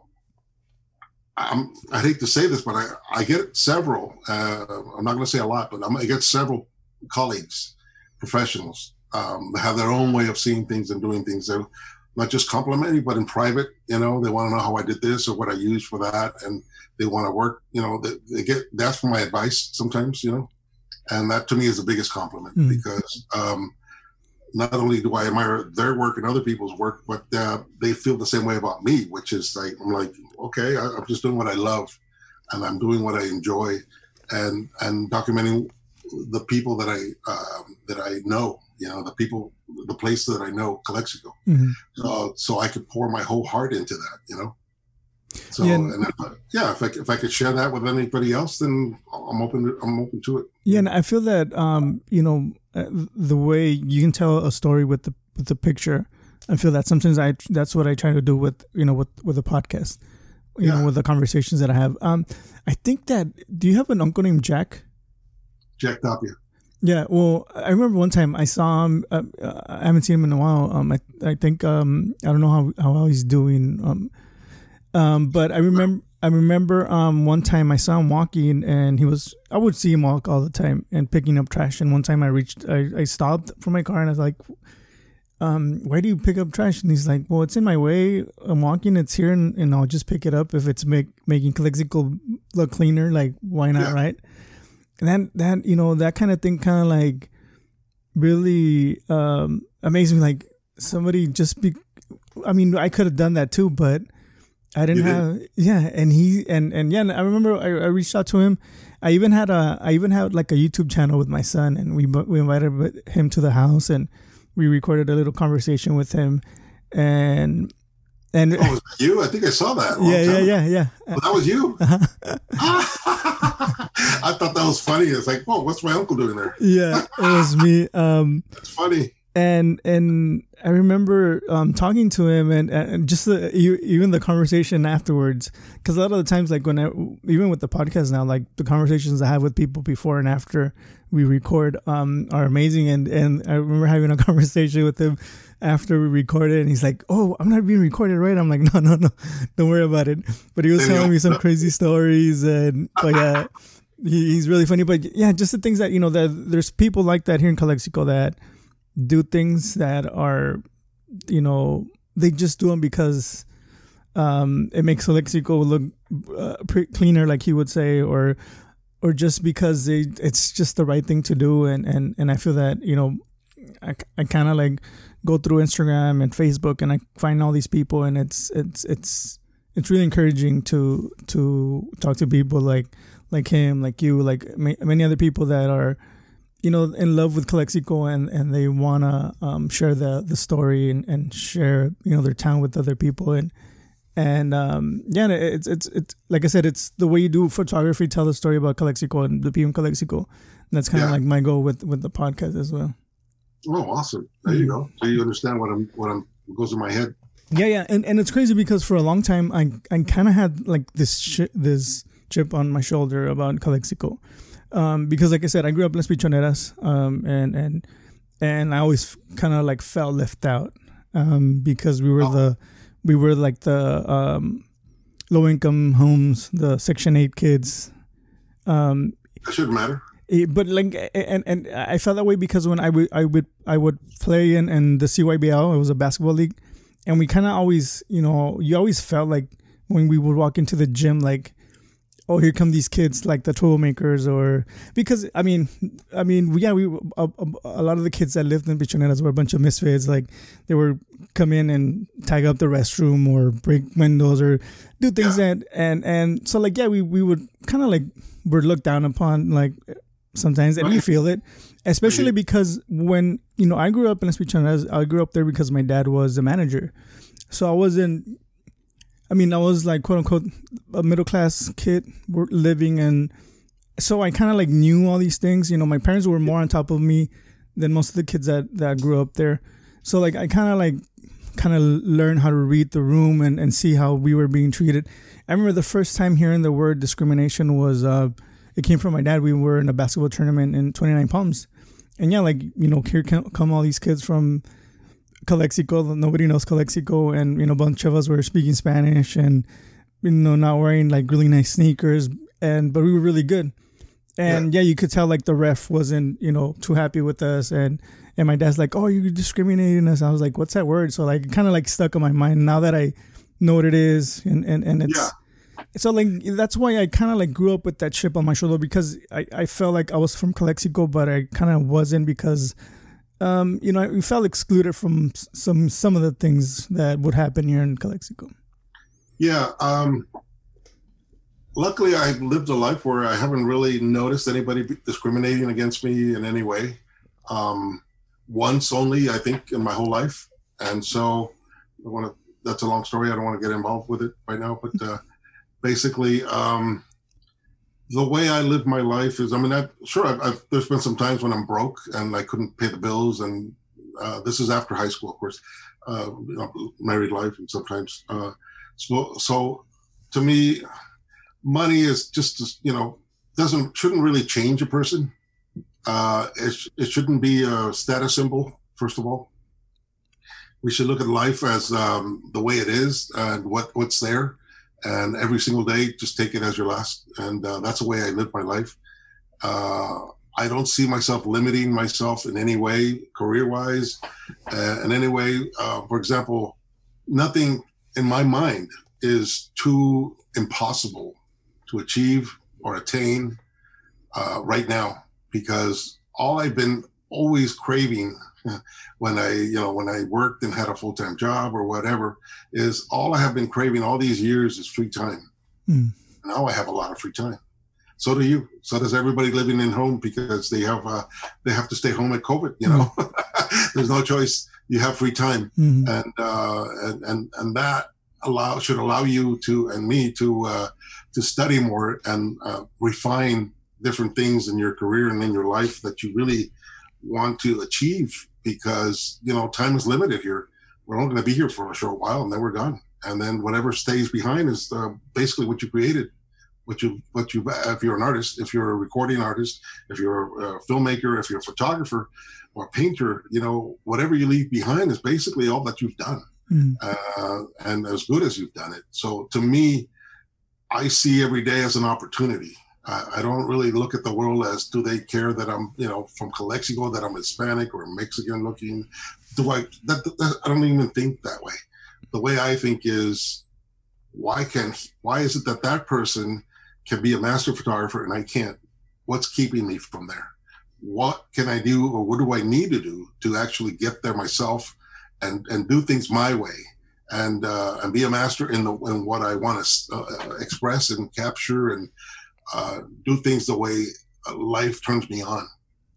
I'm, I hate to say this, but I, I get several, uh, I'm not going to say a lot, but I'm, I get several colleagues, professionals, um, that have their own way of seeing things and doing things. They're not just complimenting, but in private, you know, they want to know how I did this or what I used for that. And they want to work, you know, they, they get, that's for my advice sometimes, you know, and that to me is the biggest compliment mm. because, um, not only do I admire their work and other people's work, but uh, they feel the same way about me, which is like, I'm like, okay, I, I'm just doing what I love and I'm doing what I enjoy and, and documenting the people that I, um, that I know, you know, the people, the place that I know, Calexico. Mm-hmm. So, so I could pour my whole heart into that, you know? So, yeah, and if I, yeah, if I, if I could share that with anybody else, then I'm open to, I'm open to it. Yeah. And I feel that, um, you know, the way you can tell a story with the, with the picture, I feel that sometimes I, that's what I try to do with, you know, with, with a podcast, you yeah. know, with the conversations that I have. Um, I think that, do you have an uncle named Jack? Jack Tapia. Yeah. Well, I remember one time I saw him, uh, I haven't seen him in a while. Um, I, I think, um, I don't know how, how well he's doing. Um, Um, but I remember, I remember, um, one time I saw him walking and he was, I would see him walk all the time and picking up trash. And one time I reached, I, I stopped from my car and I was like, um, why do you pick up trash? And he's like, well, it's in my way. I'm walking, it's here and, and I'll just pick it up if it's make, making Calexico look cleaner. Like, why not? Yeah. Right. And that, that, you know, that kind of thing kind of like really, um, amazed me. Like somebody just be, I mean, I could have done that too, but I didn't have, yeah. And he, and, and yeah, I remember I, I reached out to him. I even had a, I even had like a YouTube channel with my son and we, we invited him to the house and we recorded a little conversation with him and, and. Oh, was that you? I think I saw that. Yeah, yeah, yeah, yeah. Well, that was you. Uh-huh. I thought that was funny. It's like, whoa, what's my uncle doing there? Yeah, it was me. Um, That's funny. And, and I remember um, talking to him and, and just the, even the conversation afterwards, because a lot of the times, like when I, even with the podcast now, like the conversations I have with people before and after we record um, are amazing. And, and I remember having a conversation with him after we recorded and he's like, oh, I'm not being recorded, right? I'm like, no, no, no, don't worry about it. But he was telling me some crazy stories and, but yeah, he, he's really funny. But yeah, just the things that, you know, that there's people like that here in Calexico that do things that are, you know, they just do them because um, it makes Calexico look uh, pretty cleaner, like he would say, or or just because they, it's just the right thing to do. And, and, and I feel that, you know, I, I kind of like go through Instagram and Facebook and I find all these people, and it's, it's, it's, it's really encouraging to, to talk to people like, like him, like you, like ma- many other people that are, you know, in love with Calexico, and, and they want to um, share the, the story and, and share, you know, their town with other people. And, and um, yeah, it's, it's, it's, like I said, it's the way you do photography, tell the story about Calexico and the people in Calexico. And that's kind of yeah. like my goal with, with the podcast as well. Oh, awesome. There mm-hmm. you go. So you understand what I'm, what I'm, what goes in my head. Yeah. Yeah. And, and it's crazy because for a long time, I, I kind of had like this, sh- this chip on my shoulder about Calexico. Um, because like I said, I grew up in Las Pichoneras, um, and, and, and I always kind of like felt left out, um, because we were oh. the, we were like the, um, low income homes, the Section eight kids. Um, that shouldn't matter. It, but like, and, and I felt that way because when I would, I would, I would play in, in the C Y B L, it was a basketball league. And we kind of always, you know, you always felt like when we would walk into the gym, like, oh, here come these kids, like the troublemakers, or because I mean, I mean, yeah, we a, a, a lot of the kids that lived in Pichoneras were a bunch of misfits. Like they were come in and tag up the restroom or break windows or do things yeah. that and and so like yeah, we we would kind of like were looked down upon like sometimes, and right. we feel it, especially right. because when you know I grew up in Las Pichoneras, I grew up there because my dad was a manager, so I wasn't. I mean, I was like, quote unquote, a middle class kid living. And so I kind of like knew all these things. You know, my parents were more on top of me than most of the kids that, that grew up there. So like, I kind of like, kind of learned how to read the room and, and see how we were being treated. I remember the first time hearing the word discrimination was, uh, it came from my dad. We were in a basketball tournament in twenty-nine Palms. And yeah, like, you know, here come all these kids from Calexico, nobody knows Calexico, and you know, a bunch of us were speaking Spanish and you know, not wearing like really nice sneakers, and but we were really good. And yeah, yeah you could tell like the ref wasn't, you know, too happy with us, and and my dad's like, oh, you're discriminating us. I was like, what's that word? So like, it kind of like stuck in my mind now that I know what it is, and and and it's yeah. so like that's why I kind of like grew up with that chip on my shoulder, because I I felt like I was from Calexico, but I kind of wasn't, because Um, you know, we felt excluded from some some of the things that would happen here in Calexico. Yeah. Um, luckily, I've lived a life where I haven't really noticed anybody discriminating against me in any way. Um, once only, I think, in my whole life. And so I want to, that's a long story. I don't want to get involved with it right now. But uh, basically, um, the way I live my life is, I mean, I, sure, I've, I've, there's been some times when I'm broke and I couldn't pay the bills. And uh, this is after high school, of course, uh, you know, married life. And sometimes, uh, so, so to me, money is just, you know, doesn't, shouldn't really change a person. Uh, it, it shouldn't be a status symbol, first of all. We should look at life as um, the way it is and what, what's there. And every single day, just take it as your last. And uh, that's the way I live my life. Uh, I don't see myself limiting myself in any way, career-wise, uh, in any way. Uh, for example, nothing in my mind is too impossible to achieve or attain uh, right now, because all I've been always craving when I, you know, when I worked and had a full-time job or whatever, is all I have been craving all these years is free time. Mm. Now I have a lot of free time. So do you. So does everybody living in home, because they have uh, they have to stay home at COVID. You know, mm. There's no choice. You have free time, mm. and, uh, and and and that allow should allow you to and me to uh, to study more and uh, refine different things in your career and in your life that you really want to achieve. Because, you know, time is limited here. We're only going to be here for a short while and then we're gone. And then whatever stays behind is uh, basically what you created, what you, what you, if you're an artist, if you're a recording artist, if you're a filmmaker, if you're a photographer or a painter, you know, whatever you leave behind is basically all that you've done. Mm. Uh, and as good as you've done it. So to me, I see every day as an opportunity. I don't really look at the world as, do they care that I'm, you know, from Calexico, that I'm Hispanic or Mexican looking? Do I, that, that, I don't even think that way. The way I think is, why can't, why is it that that person can be a master photographer and I can't? what's keeping me from there? What can I do, or what do I need to do to actually get there myself, and and do things my way, and uh, and be a master in the in what I want to uh, express and capture, and uh, do things the way life turns me on.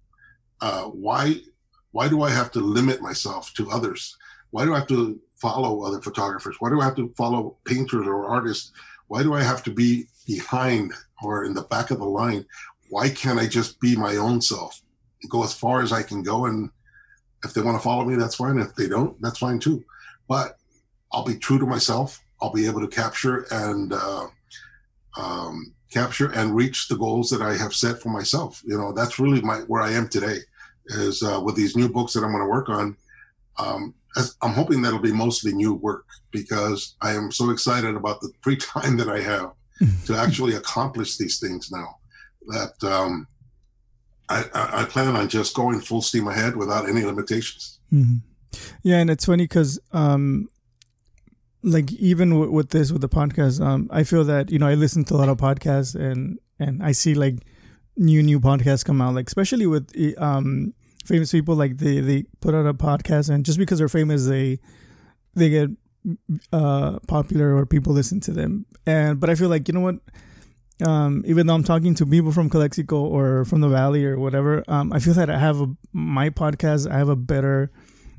Uh, why why do I have to limit myself to others? Why do I have to follow other photographers? Why do I have to follow painters or artists? Why do I have to be behind or in the back of the line? Why can't I just be my own self, go as far as I can go? And if they want to follow me, that's fine. If they don't, that's fine too. But I'll be true to myself. I'll be able to capture and uh, um, capture and reach the goals that I have set for myself. You know, that's really my where I am today. Is uh, with these new books that I'm going to work on. Um, as, I'm hoping that'll be mostly new work, because I am so excited about the free time that I have to actually accomplish these things now. That um, I, I plan on just going full steam ahead without any limitations. Mm-hmm. Yeah, and it's funny because, um, like, even w- with this, with the podcast, um, I feel that, you know, I listen to a lot of podcasts, and and I see like new new podcasts come out, like especially with um, famous people. Like they, they put out a podcast, and just because they're famous, they they get uh, popular, or people listen to them. And but I feel like, you know what? Um, even though I'm talking to people from Calexico or from the Valley or whatever, um, I feel that I have a, my podcast, I have a better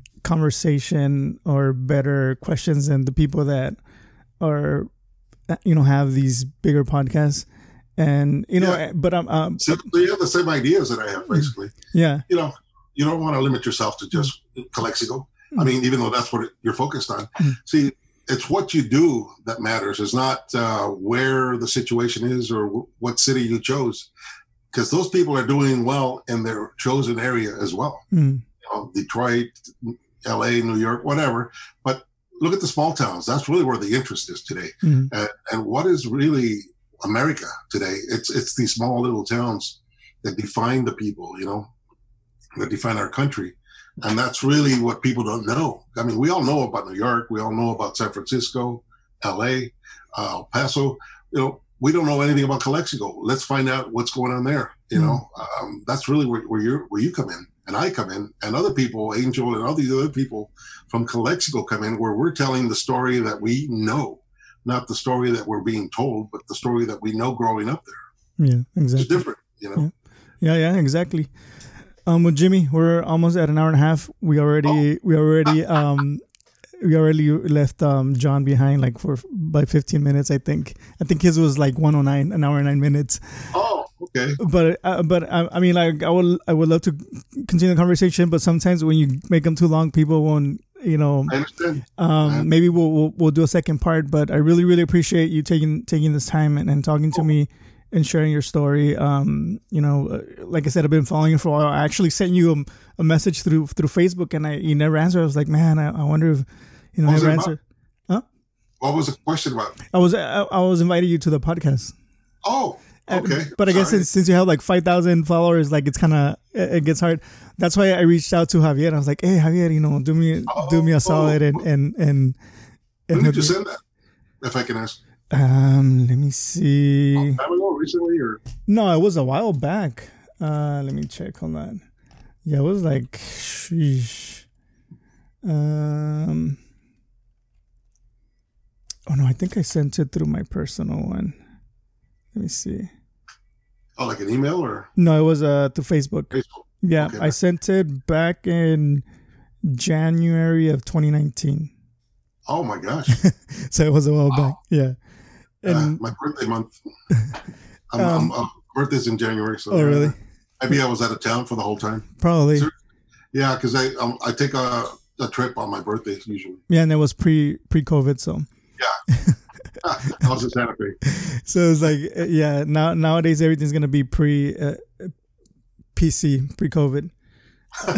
conversation or better questions than the people that are, you know, have these bigger podcasts. And, you know, yeah. but I'm, um, so you have the same ideas that I have, basically. Yeah. You know, you don't want to limit yourself to just Calexico. I mean, even though that's what you're focused on. See, it's what you do that matters. It's not uh, where the situation is or w- what city you chose, because those people are doing well in their chosen area as well. Mm. You know, Detroit, L A, New York, whatever. But look at the small towns. That's really where the interest is today. Mm. And, and what is really America today? It's it's these small little towns that define the people, you know, that define our country. And that's really what people don't know. I mean, we all know about New York. We all know about San Francisco, L A, uh, El Paso. You know, we don't know anything about Calexico. Let's find out what's going on there. You mm. know, um, that's really where, where you where you come in, and I come in, and other people, Angel and all these other people from Calexico come in, where we're telling the story that we know, not the story that we're being told, but the story that we know growing up there. Yeah, exactly. It's different, you know. Yeah, yeah, yeah, exactly. Um, well, Jimmy, we're almost at an hour and a half. We already, oh. we already, um, we already left um John behind like for by fifteen minutes. I think. I think his was like one oh nine, an hour and nine minutes. Oh, okay. But uh, but I, I mean, like I would I would love to continue the conversation, but sometimes when you make them too long, people won't. You know. I understand. Um, I understand. Maybe we'll, we'll we'll do a second part. But I really really appreciate you taking taking this time and, and talking to oh. me. And sharing your story. Um, you know, uh, like I said, I've been following you for a while. I actually sent you a, a message through through Facebook, and I you never answered. I was like, man, I, I wonder if you know what never answered. Huh? What was the question about? I was I, I was inviting you to the podcast. Oh, okay. Uh, but I guess since, since you have like five thousand followers, like it's kind of it, it gets hard. That's why I reached out to Javier. I was like, hey, Javier, you know, do me oh, do me a solid oh, and and and. and when did you send that? If I can ask. Um, let me see. Long time ago, recently, or no, it was a while back. Uh, let me check. Hold on. Yeah, it was like, sheesh. Um. Oh no, I think I sent it through my personal one. Let me see. Oh, like an email or? No, it was uh through Facebook. Facebook. Yeah, okay, I sent it back in January of twenty nineteen. Oh my gosh! So it was a while wow. back. Yeah. And uh, my birthday month. I'm, um, I'm, I'm, birthday's in January, so oh really? Maybe I was out of town for the whole time. Probably. So, yeah, because I um, I take a, a trip on my birthday usually. Yeah, and it was pre pre COVID, so. Yeah, I was in Santa Fe. So it's like, yeah, now nowadays everything's gonna be pre uh, P C, pre COVID. So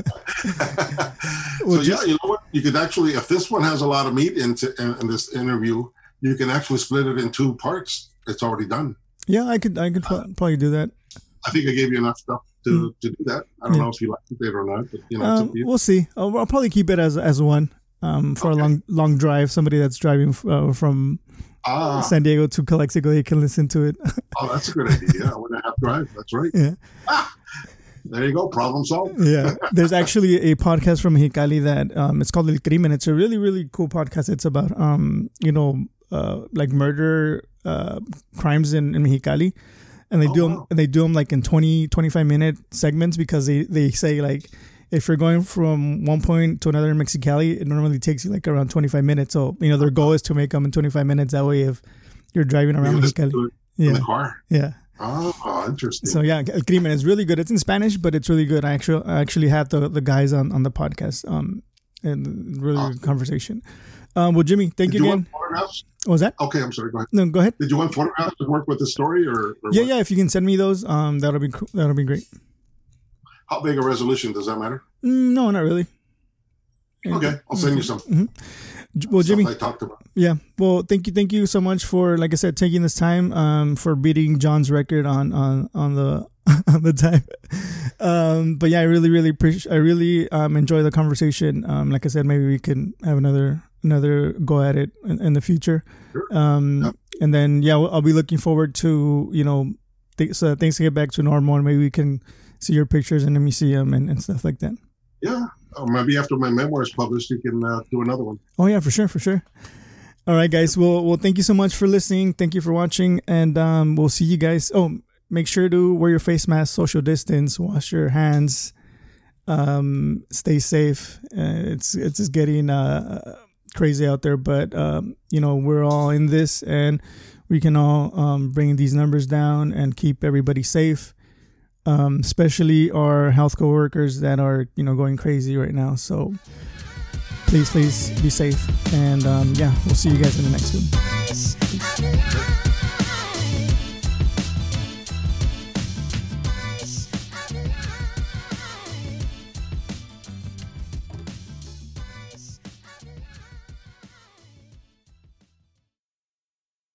yeah, you know what? You could actually, if this one has a lot of meat into in, in this interview, you can actually split it in two parts. It's already done. Yeah, I could I could uh, probably do that. I think I gave you enough stuff to, mm. to do that. I don't yeah. know if you like it or not, but you know, it's um, up to you. We'll see. I'll, I'll probably keep it as as one um, for okay. a long long drive. Somebody that's driving uh, from ah. San Diego to Calexico. They can listen to it. Oh, that's a good idea. I wouldn't have to drive. That's right. Yeah. Ah, there you go. Problem solved. Yeah. There's actually a podcast from Mexicali that um, it's called El Crimen. It's a really, really cool podcast. It's about, um, you know, uh, like murder uh, crimes in, in Mexicali. And they oh, do them, wow. and they do them like in twenty, twenty-five minute segments because they, they say like, if you're going from one point to another in Mexicali, it normally takes you like around twenty-five minutes. So, you know, their goal is to make them in twenty-five minutes. That way, if you're driving around Mexicali. Yeah. In the car? Yeah. Oh, interesting. So, yeah, El Crimen is really good. It's in Spanish, but it's really good. I actually I actually had the, the guys on, on the podcast um, and really awesome. Good conversation. Um, well, Jimmy, thank Did you, you again. Want photographs? What was that? Okay, I'm sorry. Go ahead. No, go ahead. Did you want photographs to work with the story, or, or yeah, what? yeah? If you can send me those, um, that'll be that'll be great. How big a resolution does that matter? Mm, no, not really. Okay, I'll send mm-hmm. you some. Mm-hmm. Well, Jimmy, I talked about. Yeah. Well, thank you, thank you so much for, like I said, taking this time, um, for beating John's record on on on the on the time. Um, but yeah, I really, really appreciate. I really um enjoy the conversation. Um, like I said, maybe we can have another another go at it in, in the future. Sure. Um, yep. And then yeah, I'll be looking forward to you know, th- so things to get back to normal, and maybe we can see your pictures in the museum and, and stuff like that. Yeah. Or maybe after my memoir is published, you can uh, do another one. Oh yeah, for sure, for sure. All right, guys. Well, well, thank you so much for listening. Thank you for watching, and um, we'll see you guys. Oh, make sure to wear your face mask, social distance, wash your hands, um, stay safe. Uh, it's it's just getting uh, crazy out there, but um, you know, we're all in this, and we can all um, bring these numbers down and keep everybody safe. Um, especially our health coworkers that are, you know, going crazy right now. So please, please be safe. And um, yeah, we'll see you guys in the next one. Peace.